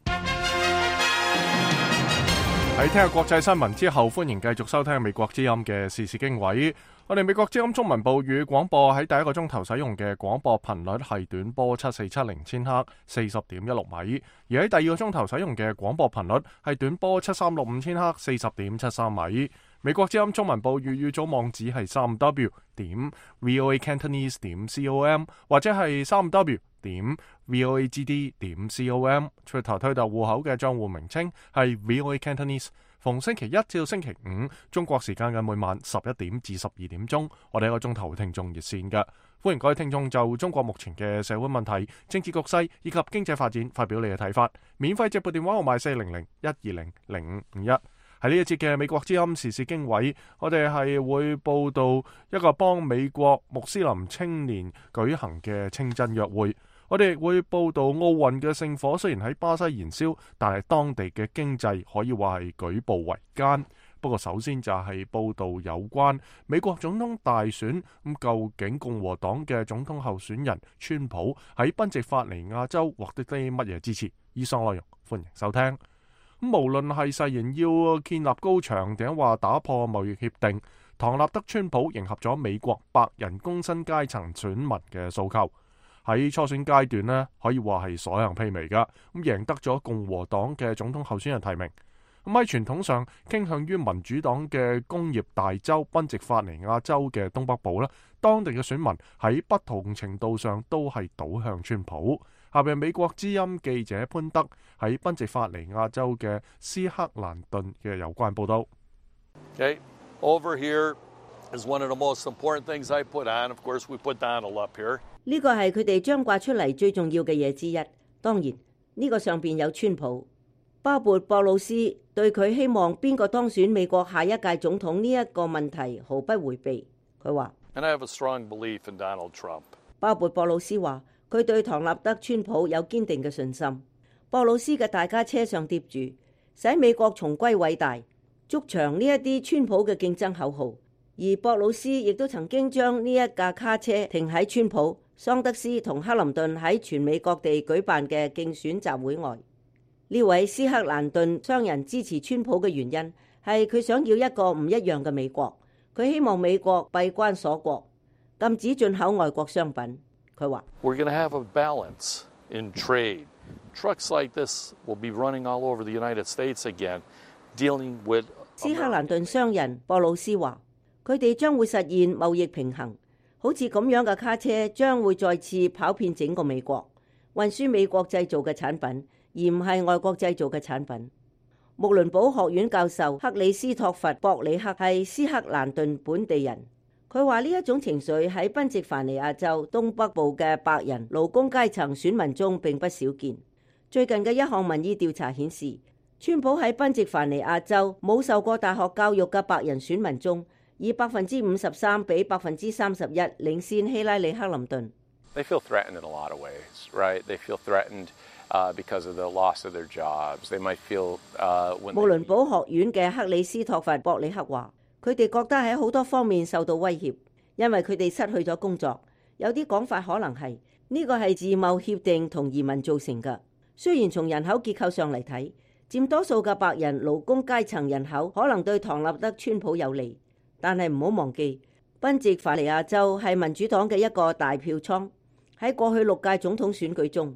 喺聽日國際新聞之後，歡迎繼續收聽美國之音嘅時事經緯。我哋美國之音中文部語廣播喺第一個鐘頭使用嘅廣播頻率係短波七四七零千赫，四十點一六米；而喺第二個鐘頭使用嘅廣播頻率係短波七三六五千赫，四十點七三米。美國之音中文部粵語組網址係三 w 點 voa cantonese 點 com 或者係三 w 點 voa gd 點 com。Twitter 推特戶口嘅賬戶名稱係 voa cantonese。逢星期一至到星期五，中國時間嘅每晚十一點至十二點鐘，我哋一個鐘頭聽眾熱線嘅，歡迎各位聽眾就中國目前嘅社會問題、政治局勢以及經濟發展發表你嘅睇法。免費直撥電話號碼四零零一二零零五五一。喺呢一節嘅美國之音時事經緯，我哋係會報道一個幫美國穆斯林青年舉行嘅清真約會。我哋亦會報道奧運嘅聖火雖然喺巴西燃燒，但係當地嘅經濟可以話係舉步維艱。不過首先就係報道有關美國總統大選，咁究竟共和黨嘅總統候選人川普喺賓夕法尼亞州獲得啲乜嘢支持？以上內容歡迎收聽。咁無論係誓言要建立高牆，定話打破貿易協定，唐納德川普迎合咗美國白人工薪階層選民嘅訴求。喺初選階段呢，可以話係所向披靡噶，咁贏得咗共和黨嘅總統候選人提名。咁喺傳統上傾向於民主黨嘅工業大州賓夕法尼亞州嘅東北部呢，當地嘅選民喺不同程度上都係倒向川普。下邊美國之音記者潘德喺賓夕法尼亞州嘅斯克蘭頓嘅有關報道。 Okay, over here is one of the most important things I put on. Of course, we put Donald up here. 呢個係佢哋將掛出嚟最重要嘅嘢之一。當然，呢個上邊有川普，包括博魯斯對佢希望邊個當選美國下一屆總統呢一個問題毫不迴避。佢話， And I have a strong belief in Donald Trump. 包括博魯斯話，佢對唐納德川普有堅定嘅信心。博魯斯嘅大家車上貼住使美國重歸偉大，築牆呢一啲川普嘅競爭口號。而博魯斯亦都曾經將呢一架卡車停喺川普、桑德斯同克林頓喺全美各地舉辦嘅競選集會外。呢位斯克蘭頓商人支持川普嘅原因係佢想要一個唔一樣嘅美國，佢希望美國閉關鎖國，禁止進口外國商品。佢話 We're going to have a balance in trade. Trucks like this will be running all over the United States again, dealing with 斯克蘭頓商人博魯斯話，佢哋將會實現貿易平衡，好似咁樣嘅卡車將會再次跑遍整個美國，運輸美國製造嘅產品，而唔係外國製造嘅產品。穆倫堡學院教授克里斯托弗博里克係斯克蘭頓本地人，佢話呢一種情緒喺賓夕凡尼亞州東北部嘅白人勞工階層選民中並不少見。最近嘅一項民意調查顯示，川普喺賓夕凡尼亞州冇受過大學教育嘅白人選民中，以百分之五十三比百分之三十一領先希拉里克林頓。 They feel threatened in a lot of ways, right? They feel threatened, uh, because of the loss of their jobs. They might feel, uh, when 穆倫堡學院嘅克里斯托弗博里克話，佢哋覺得喺好多方面受到威脅，因為佢哋失去咗工作。有啲講法可能係呢個係自貿協定同移民造成嘅。雖然從人口結構上嚟睇，佔多數嘅白人勞工階層人口可能對唐納德川普有利，但係唔好忘記，賓夕法尼亞州係民主黨嘅一個大票倉。喺過去六屆總統選舉中，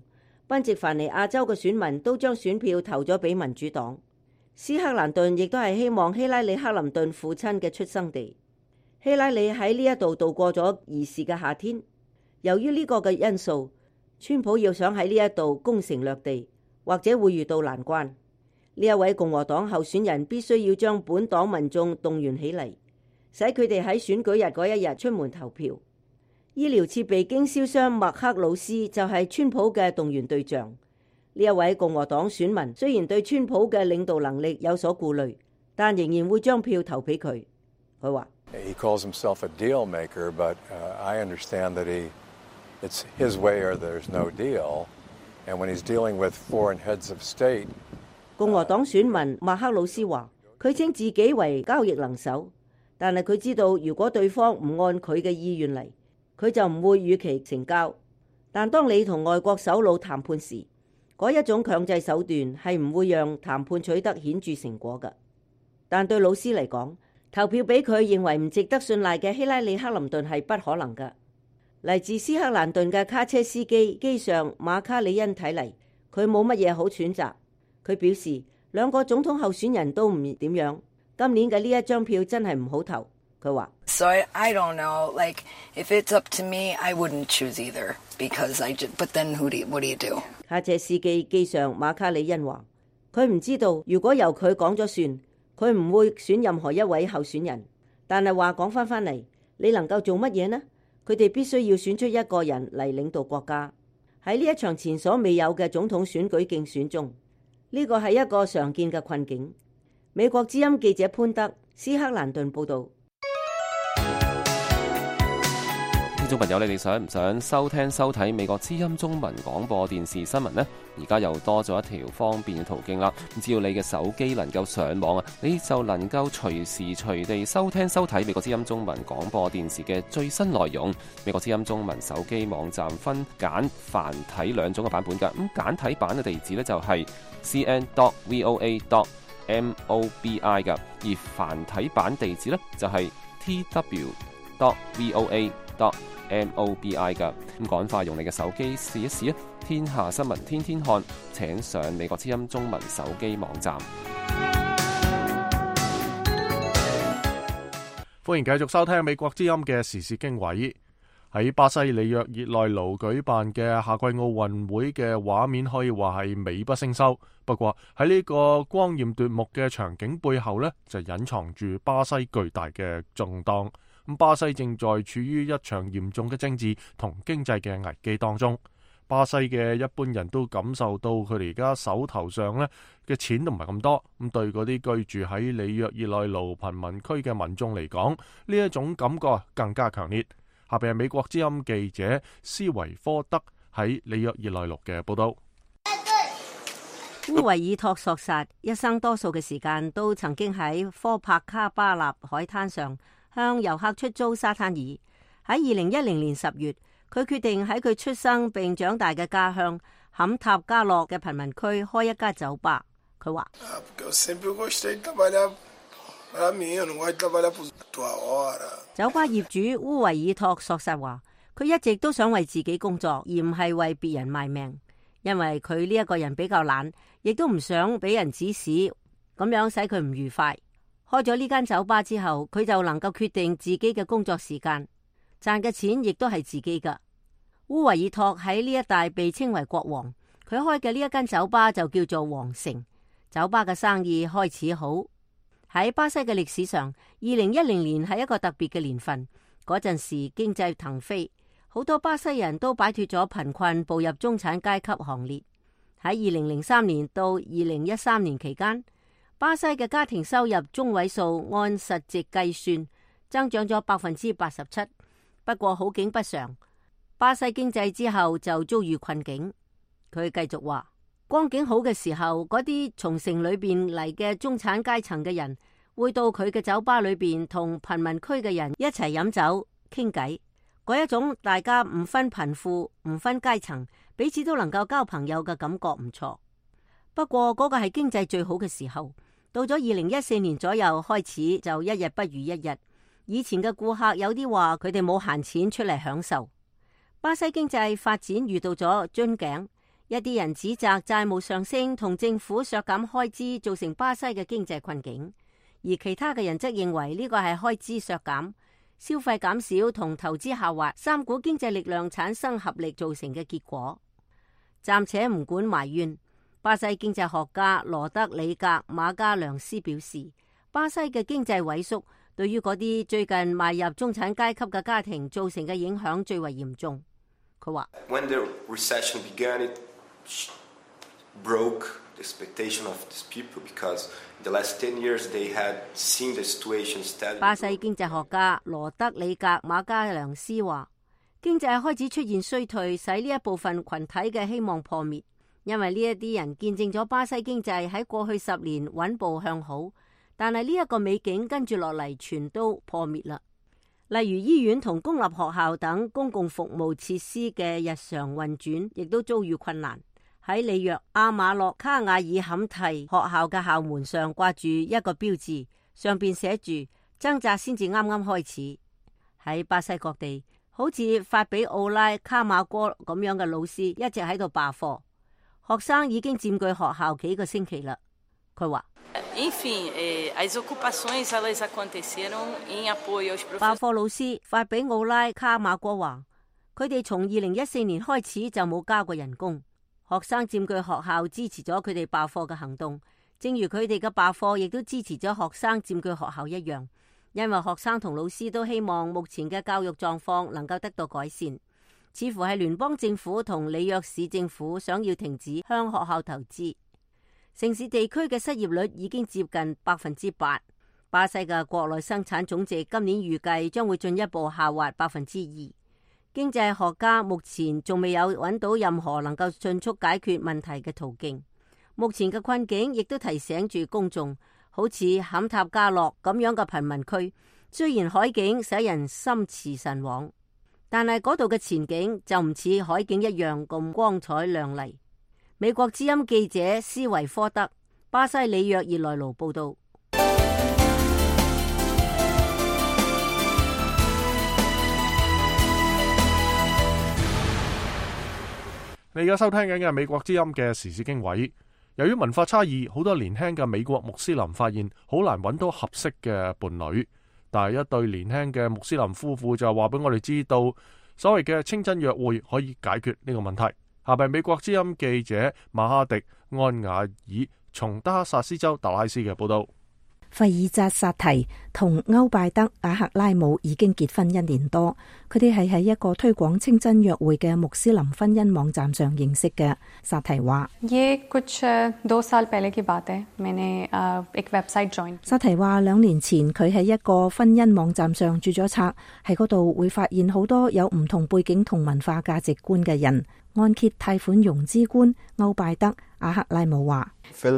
賓夕凡尼亞州嘅選民都將選票投咗俾民主黨。斯克蘭頓亦都係希望希拉里克林頓父親嘅出生地。希拉里喺呢一度度過咗兒時嘅夏天。由於呢個嘅因素，川普要想喺呢一度攻城略地，或者會遇到難關。呢一位共和黨候選人必須要將本黨民眾動員起嚟，使佢哋喺選舉日嗰一日出門投票。醫療設備經銷商麥克魯斯就係川普嘅動員對象。呢一位共和黨選民雖然對川普嘅領導能力有所顧慮，但仍然會將票投俾佢。佢話 ：He calls himself a deal maker, but I understand that he it's his way or there's no deal. And when he's dealing with foreign heads of state， 共和黨選民麥克魯斯話：佢稱自己為交易能手，但係佢知道如果對方唔按佢嘅意願嚟，佢就唔會與其成交。但當你同外國首腦談判時，嗰一種強制手段係唔會讓談判取得顯著成果嘅。但對老師嚟講，投票俾佢認為唔值得信賴嘅希拉里克林頓係不可能嘅。嚟自斯克蘭頓嘅卡車司機機上馬卡里恩睇嚟，佢冇乜嘢好選擇。佢表示兩個總統候選人都唔點樣，今年嘅呢一張票真係唔好投。佢話 ：So I, I don't know. Like if it's up to me, I wouldn't choose either because I just. But then who do you, what do you do? 卡車司機機上馬卡里恩話：佢唔知道，如果由佢講咗算，佢唔會選任何一位候選人。但係話講翻翻嚟，你能夠做乜嘢呢？佢哋必須要選出一個人嚟領導國家。喺呢一場前所未有嘅總統選舉競選中，呢個係一個常見嘅困境。美國之音記者潘德斯克蘭頓報導。 聽眾朋友，你哋想唔想收聽收睇美國之音中文廣播電視新聞呢？而家又多咗一條方便嘅途徑啦！只要你嘅手機能夠上網啊，你就能夠隨時隨地收聽收睇美國之音中文廣播電視嘅最新內容。美國之音中文手機網站分簡繁體兩種嘅版本㗎。咁簡體版嘅地址呢，就係 c n dot voa dot mobi 㗎，而繁體版地址呢，就係 t w dot voa dot mobi 㗎。咁趕快用你嘅手機試一試啊！天下新聞天天看，請上美國之音中文手機網站。 歡迎繼續收聽美國之音嘅時事經緯。喺巴西里約熱內盧舉辦嘅夏季奧運會嘅畫面可以話係美不勝收。不過喺呢個光艷奪目嘅場景背後呢，就隱藏住巴西巨大嘅動盪。咁巴西正在處於一場嚴重嘅政治同經濟嘅危機當中。巴西嘅一般人都感受到佢哋而家手頭上咧嘅錢都唔係咁多，咁對嗰啲居住喺里約熱內盧貧民區嘅民眾嚟講，呢一種感覺更加強烈。下邊係美國之音記者斯維科德喺里約熱內盧嘅報道。 烏維爾托索薩一生多數嘅時間都曾經喺科帕卡巴納海灘上向遊客出租沙灘椅。喺二零一零年十月，佢決定喺佢出生並長大嘅家鄉坎塔加洛嘅貧民區開一家酒吧。佢話：酒吧業主烏維爾托索薩話，佢一直都想為自己工作，而唔係為別人賣命，因為佢呢一個人比較懶，亦都唔想俾人指使，咁樣使佢唔愉快。開咗呢間酒吧之後，佢就能夠決定自己嘅工作時間，賺嘅錢亦都係自己噶。烏維爾托喺呢一帶被稱為國王，佢開嘅呢一間酒吧就叫做皇城。酒吧嘅生意開始好。喺巴西嘅歷史上，二零一零年係一個特別嘅年份，嗰陣時經濟騰飛，好多巴西人都擺脫咗貧困，步入中產階級行列。喺二零零三年到二零一三年期間，巴西嘅家庭收入中位數按實值計算增長咗百分之八十七。不過好景不長，巴西經濟之後就遭遇困境。佢繼續話，光景好嘅時候，嗰啲從城裏邊嚟嘅中產階層嘅人會到佢嘅酒吧裏邊同貧民區嘅人一齊飲酒傾偈，嗰一種大家唔分貧富唔分階層，彼此都能夠交朋友嘅感覺唔錯。不過嗰個係經濟最好嘅時候，到咗二零一四年左右開始就一日不如一日。以前嘅顧客有啲話佢哋冇閒錢出嚟享受。巴西經濟發展遇到咗樽頸， 一啲人指責債務上升同政府削減開支造成巴西嘅經濟困境，而其他嘅人則認為呢個係開支削減、消費減少同投資下滑三股經濟力量產生合力造成嘅結果。暫且唔管埋怨，巴西經濟學家羅德里格馬加良斯表示，巴西嘅經濟萎縮對於嗰啲最近邁入中產階級嘅家庭造成嘅影響最為嚴重。佢話 ：When the recession began, it broke the expectation of these people because in the last ten years they had seen the situation steadily. 巴西經濟學家羅德里格馬加良斯話：經濟開始出現衰退，使呢一部分群體嘅希望破滅，因為呢一啲人見證咗巴西經濟喺過去十年穩步向好，但係呢一個美景跟住落嚟全都破滅啦。例如醫院同公立學校等公共服務設施嘅日常運轉亦都遭遇困難。喺里約阿馬洛卡瓦爾坎蒂學校嘅校門上掛住一個標誌，上邊寫住掙扎先至啱啱開始。喺巴西各地，好似法比奧拉卡馬哥咁樣嘅老師一直喺度罷課，學生已經佔據學校幾個星期啦。佢話罷課老師法比奧拉卡馬哥話，佢哋從二零一四年開始就冇加過人工。學生佔據學校支持咗佢哋罷課嘅行動，正如佢哋嘅罷課亦都支持咗學生佔據學校一樣。因為學生同老師都希望目前嘅教育狀況能夠得到改善，似乎係聯邦政府同里約市政府想要停止向學校投資。城市地區嘅失業率已經接近百分之八。巴西嘅國內生產總值今年預計將會進一步下滑百分之二。經濟學家目前仲未有揾到任何能夠迅速解決問題嘅途徑。目前嘅困境亦都提醒住公眾，好似坎塔加洛咁樣嘅貧民區，雖然海景使人心馳神往，但係嗰度嘅前景就唔似海景一樣咁光彩亮麗。美國之音記者斯維科德，巴西里約熱內盧報道。 你而家收聽緊嘅美國之音嘅時事經緯。由於文化差異，好多年輕嘅美國穆斯林發現好難揾到合適嘅伴侶。但係一對年輕嘅穆斯林夫婦就話俾我哋知道，所謂嘅清真約會可以解決呢個問題。下邊美國之音記者馬哈迪安雅爾從德克薩斯州達拉斯嘅報道。 費爾扎薩提同歐拜德阿克拉姆已經結婚一年多，佢哋係喺一個推廣清真約會嘅穆斯林婚姻網站上認識嘅。薩提話：薩提話兩年前佢喺一個婚姻網站上註咗冊，喺嗰度會發現好多有唔同背景同文化價值觀嘅人。按揭貸款融資官歐拜德阿克拉姆話：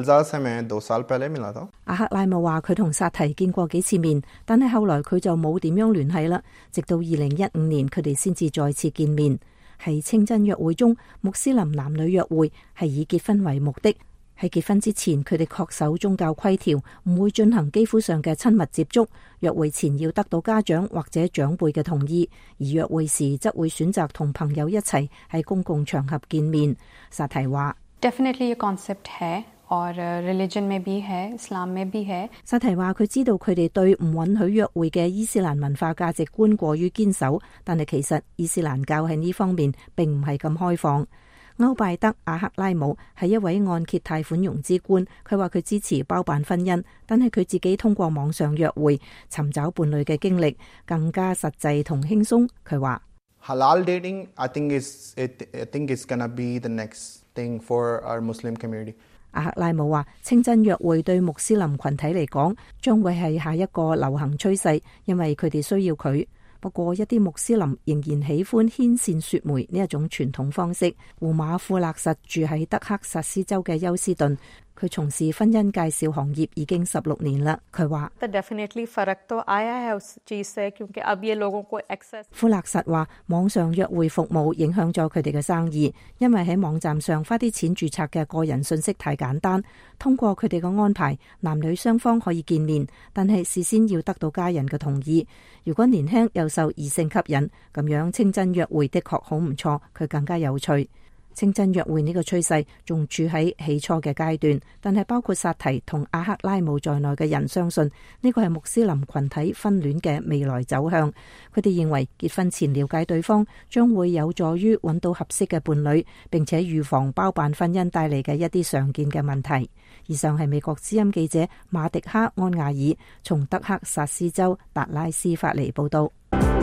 阿克拉姆話佢同薩提見過幾次面，但係後來佢就冇點樣聯繫啦。直到二零一五年，佢哋先至再次見面。喺清真約會中，穆斯林男女約會係以結婚為目的。喺結婚之前，佢哋恪守宗教規條，唔會進行肌膚上嘅親密接觸。約會前要得到家長或者長輩嘅同意，而約會時則會選擇同朋友一齊喺公共場合見面。薩提話：Definitely a concept है और religion में भी है, Islam में भी है。薩提話佢知道佢哋對唔允許約會嘅伊斯蘭文化價值觀過於堅守，但係其實伊斯蘭教喺呢方面並唔係咁開放。歐拜德阿克拉姆係一位按揭貸款融資官，佢話佢支持包辦婚姻，但係佢自己通過網上約會尋找伴侶嘅經歷更加實際同輕鬆。佢話 Halal dating, I think is it, I think it's gonna be the next thing for our Muslim community。 阿克拉姆話清真約會對穆斯林群體嚟講將會係下一個流行趨勢，因為佢哋需要佢。不過一啲穆斯林仍然喜歡牽線說媒呢一種傳統方式。胡馬庫勒實住喺德克薩斯州嘅休斯頓，佢從事婚姻介紹行業已經十六年啦。佢話庫勒實話網上約會服務影響咗佢哋嘅生意，因為喺網站上花啲錢註冊嘅個人信息太簡單，通過佢哋嘅安排，男女雙方可以見面，但係事先要得到家人嘅同意。如果年輕又受異性吸引，咁樣清真約會的確好唔錯，佢更加有趣。 清真約會呢個趨勢仲處喺起初嘅階段，但係包括薩提同阿克拉姆在內嘅人相信呢個係穆斯林群體婚戀嘅未來走向。佢哋認為結婚前了解對方將會有助於揾到合適嘅伴侶，並且預防包辦婚姻帶嚟嘅一啲常見嘅問題。以上係美國之音記者馬迪克安亞爾從德克薩斯州達拉斯發嚟報道。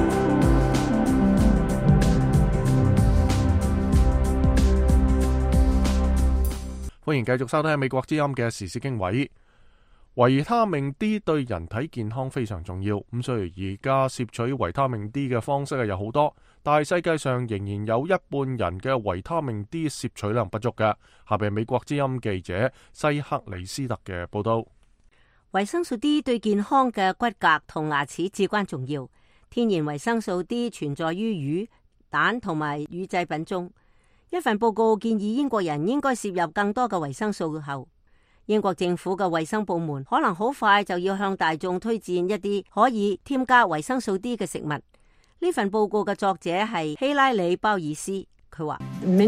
歡迎繼續收聽美國之音嘅時事經緯。維他命 D 對人體健康非常重要，咁所以而家攝取維他命 D 嘅方式係有好多，但係世界上仍然有一半人嘅維他命 D 攝取量不足嘅。下邊美國之音記者西克里斯特嘅報道。 維生素 D 對健康嘅骨骼同牙齒至關重要。天然維生素 D 存在於魚、蛋同埋乳製品中。一份報告建議英國人應該攝入更多嘅維生素後，英國政府嘅衛生部門可能好快就要向大眾推薦一啲可以添加維生素 D 嘅食物。呢份報告嘅作者係希拉里鮑爾斯，佢話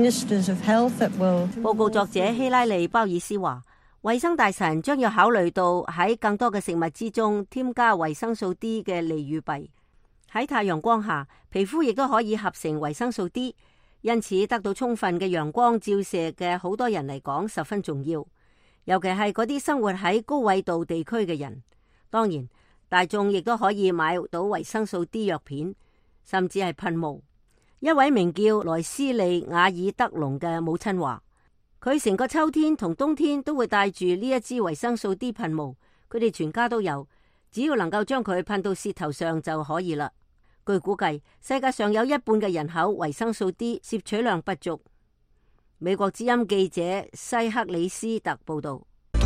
報告作者希拉里鮑爾斯話，衛生大臣將要考慮到喺更多嘅食物之中添加維生素 D 嘅利與弊。喺太陽光下，皮膚亦都可以合成維生素 D。因此，得到充分嘅陽光照射嘅好多人嚟講十分重要，尤其係嗰啲生活喺高緯度地區嘅人。當然，大眾亦都可以買到維生素 D 藥片，甚至係噴霧。一位名叫萊斯利亞爾德隆嘅母親話，佢成個秋天同冬天都會帶住呢一支維生素 D 噴霧，佢哋全家都有，只要能夠將佢噴到舌頭上就可以啦。據估計，世界上有一半嘅人口維生素 D 攝取量不足。美國之音記者西克里斯特報道。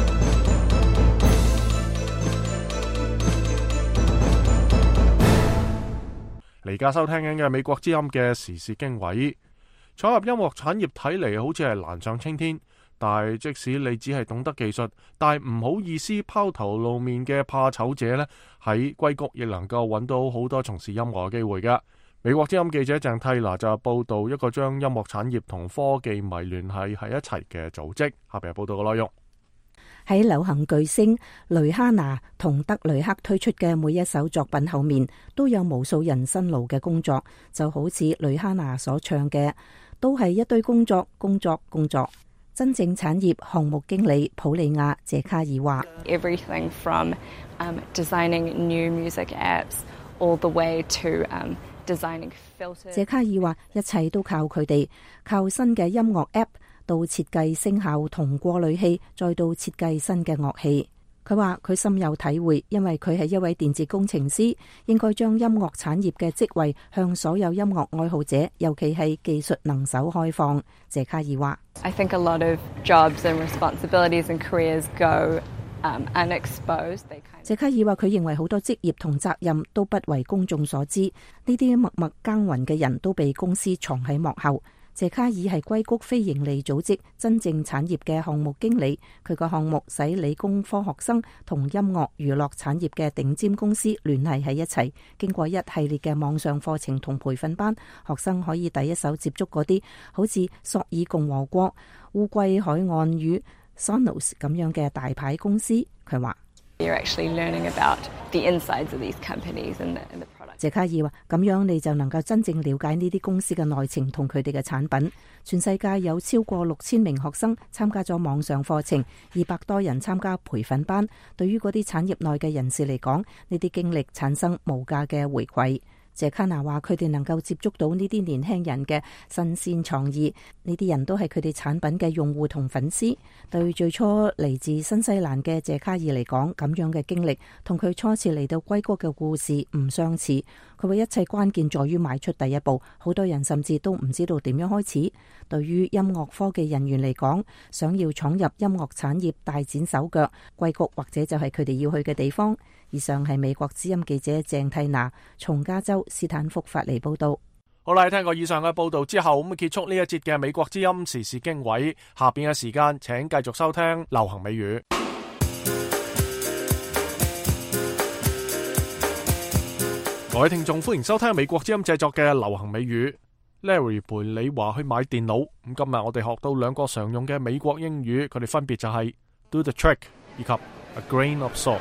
而家收聽緊嘅美國之音嘅時事經緯，闖入音樂產業睇嚟好似係難上青天，但係即使你只係懂得技術，但係唔好意思拋頭露面嘅怕醜者呢，喺硅谷亦能夠揾到好多從事音樂嘅機會㗎。美國之音記者鄭蒂娜就報道一個將音樂產業同科技迷聯繫喺一齊嘅組織，下邊係報道嘅內容。 喺流行巨星蕾哈娜同德雷克推出嘅每一首作品後面，都有無數人辛勞嘅工作，就好似蕾哈娜所唱嘅，都係一堆工作，工作，工作。真正產業項目經理普利亞謝卡爾話 ：Everything from um, designing new music apps all the way to um, designing filters。 謝卡爾話：一切都靠佢哋，靠新嘅音樂 app 到設計聲效同過濾器，再到設計新嘅樂器。佢話佢深有體會，因為佢係一位電子工程師，應該將音樂產業嘅職位向所有音樂愛好者，尤其係技術能手開放。謝卡爾話 I think a lot of jobs and responsibilities and careers go um, unexposed. 謝卡爾話佢認為好多職業同責任都不為公眾所知，呢啲默默耕耘嘅人都被公司藏喺幕後。謝卡爾係硅谷非營利組織真正產業嘅項目經理，佢個項目使理工科學生同音樂娛樂產業嘅頂尖公司聯繫喺一齊，經過一系列嘅網上課程同培訓班，學生可以第一手接觸嗰啲好似索爾共和國、烏龜海岸與 Sonos 咁樣嘅大牌公司。佢話 You're actually learning about the insides of these companies and the, and the products. 謝卡爾話：咁樣你就能夠真正了解呢啲公司嘅內情同佢哋嘅產品。全世界有超過六千名學生參加咗網上課程，二百多人參加培訓班。對於嗰啲產業內嘅人士嚟講，呢啲經歷產生無價嘅回饋。謝卡娜話：佢哋能夠接觸到呢啲年輕人嘅新鮮創意，呢啲人都係佢哋產品嘅用戶同粉絲。對最初嚟自新西蘭嘅謝卡爾嚟講，咁樣嘅經歷同佢初次嚟到硅谷嘅故事唔相似。佢話一切關鍵在於邁出第一步，好多人甚至都唔知道點樣開始。對於音樂科技人員嚟講，想要闖入音樂產業大展手腳，硅谷或者就係佢哋要去嘅地方。以上係美國之音記者鄭蒂娜從加州斯坦福發嚟報道。 好啦，聽過以上嘅報道之後，咁結束呢一節嘅美國之音時事經緯。下邊嘅時間，請繼續收聽流行美語。各位聽眾，歡迎收聽美國之音製作嘅流行美語。 Larry 陪你話去買電腦。咁今日我哋學到兩個常用嘅美國英語，佢哋分別就係 do the trick 以及 a grain of salt。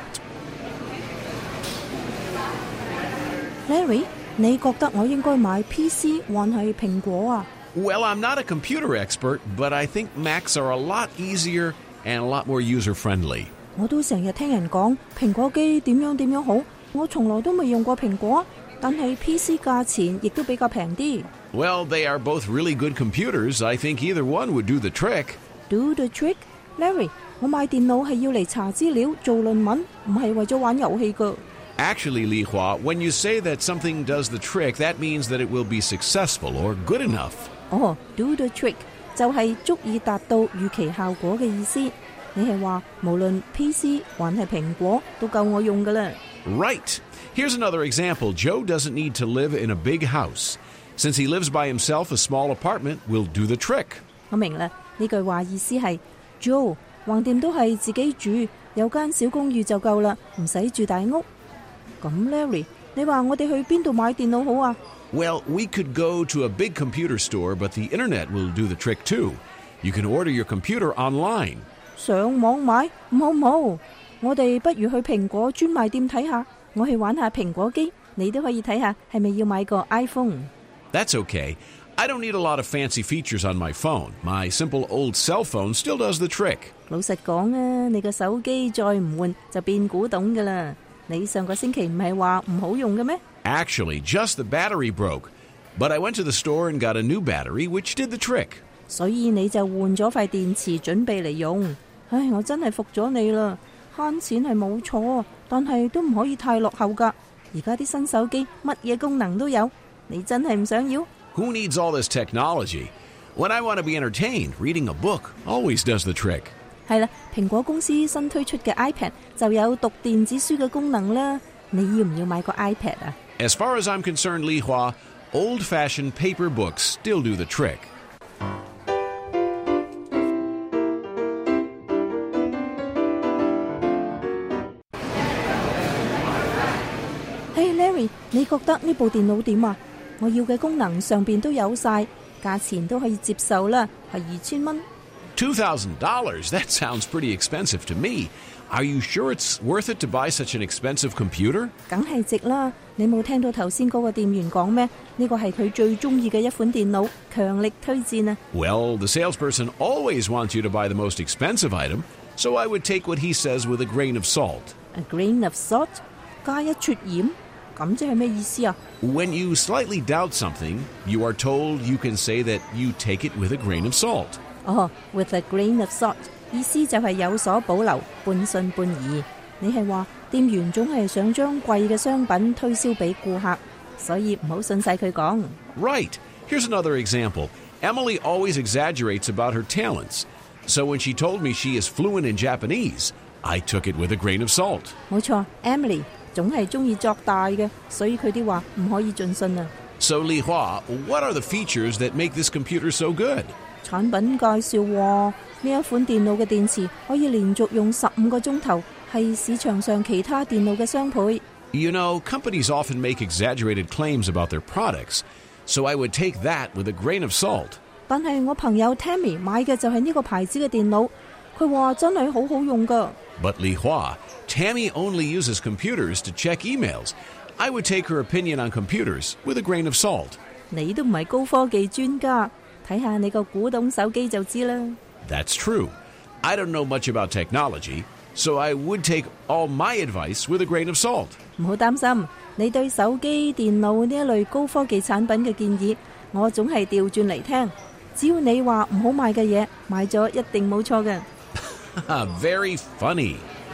Larry， 你覺得我應該買 P C 還係蘋果啊？ Well, I'm not a computer expert, but I think Macs are a lot easier and a lot more user-friendly. 我都成日聽人講蘋果機點樣點樣好，我從來都未用過蘋果，但係 P C 價錢亦都比較平啲。 Well, they are both really good computers. I think either one would do the trick. Do the trick? Larry， 我買電腦係要嚟查資料、做論文，唔係為咗玩遊戲㗎。 Actually, Li Hua, when you say that something does the trick, that means that it will be successful or good enough. 哦 ，do the trick 就係足以達到預期效果嘅意思。你係話無論 P C 還係蘋果都夠我用㗎啦。 Right. Here's another example. Joe doesn't need to live in a big house. Since he lives by himself, a small apartment will do the trick. 我明啦，呢句話意思係 Joe 橫掂都係自己住，有間小公寓就夠啦，唔使住大屋。咁 Larry， 你話我哋去邊度買電腦好啊？ Well, we could go to a big computer store, but the internet will do the trick too. You can order your computer online. 上網買唔好唔好，我哋不如去蘋果專賣店睇下。我去玩下蘋果機，你都可以睇下係咪要買個 iPhone。 That's okay. I don't need a lot of fancy features on my phone. My simple old cell phone still does the trick. 老實講啊，你個手機再唔換就變古董㗎啦。你上個星期唔係話唔好用嘅咩？ Actually, just the battery broke. But I went to the store and got a new battery, which did the trick. 所以你就換咗塊電池準備嚟用。唉，我真係服咗你啦！慳錢係冇錯，但係都唔可以太落後㗎。而家啲新手機乜嘢功能都有，你真係唔想要？ Who needs all this technology? When I want to be entertained, reading a book always does the trick. 係啦，蘋果公司新推出嘅 iPad 就有讀電子書嘅功能啦。你要唔要買個 iPad 啊？ As far as I'm concerned, Li Hua, old-fashioned paper books still do the trick. Hey Larry， 你覺得呢部電腦點啊？我要嘅功能上邊都有晒，價錢都可以接受啦，係二千蚊。 Two thousand dollars? That sounds pretty expensive to me. Are you sure it's worth it to buy such an expensive computer? 梗係值啦！你冇聽到頭先嗰個店員講咩？呢個係佢最中意嘅一款電腦，強力推薦啊！ Well, the salesperson always wants you to buy the most expensive item, so I would take what he says with a grain of salt. A grain of salt？ 加一撮鹽？咁即係咩意思啊？ When you slightly doubt something, you are told you can say that you take it with a grain of salt. 哦 ，with a grain of salt， 意思就係有所保留，半信半疑。你係話店員總係想將貴嘅商品推銷俾顧客，所以唔好信晒佢講。 Right. Here's another example. Emily always exaggerates about her talents. So when she told me she is fluent in Japanese, I took it with a grain of salt. 冇錯 ，Emily 總係中意作大嘅，所以佢啲話唔可以盡信啊。 So Li Hua, what are the features that make this computer so good? 產品介紹喎，呢一款電腦嘅電池可以連續用十五個鐘頭，係市場上其他電腦嘅雙倍。 You know, companies often make exaggerated claims about their products, so I would take that with a grain of salt. 但係我朋友 Tammy 買嘅就係呢個牌子嘅電腦，佢話真係好好用㗎。 But Li Hua, Tammy only uses computers to check emails. I would take her opinion on computers with a grain of salt. 你都唔係高科技專家，睇下你個古董手機就知啦。 That's true. I don't know much about technology, so I would take all my advice with a grain of salt. 唔好擔心，你對手機、電腦呢一類高科技產品嘅建議，我總係調轉嚟聽。只要你話唔好買嘅嘢，買咗一定冇錯嘅。 Very funny.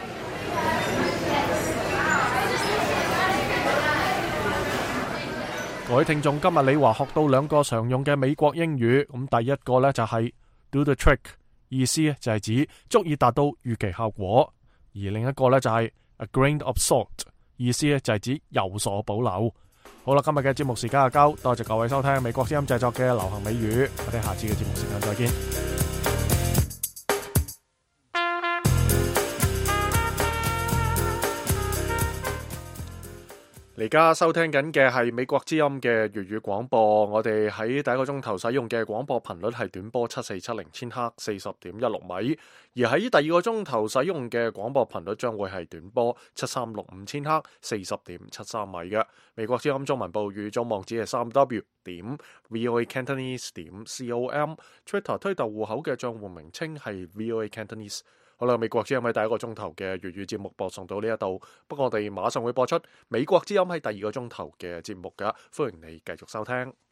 各位聽眾，今日你話學到兩個常用嘅美國英語，咁第一個呢就係 do the trick， 意思就係指足以達到預期效果；而另一個呢就係 a grain of salt， 意思就係指有所保留。好啦，今日嘅節目時間就夠，多謝各位收聽美國之音製作嘅流行美語，我哋下次嘅節目時間再見。 而家收聽緊嘅係美國之音嘅粵語廣播，我哋喺第一個鐘頭使用嘅廣播頻率係短波七四七零千赫四十點一六米，而喺第二個鐘頭使用嘅廣播頻率將會係短波七三六五千赫四十點七三米嘅。美國之音中文部語組網址係三 w 點 voa cantonese 點 com，Twitter 推特戶口嘅賬戶名稱係 voa cantonese。好啦，美國之音喺第一個鐘頭嘅粵語節目播送到呢一度，不過我哋馬上會播出美國之音喺第二個鐘頭嘅節目㗎，歡迎你繼續收聽。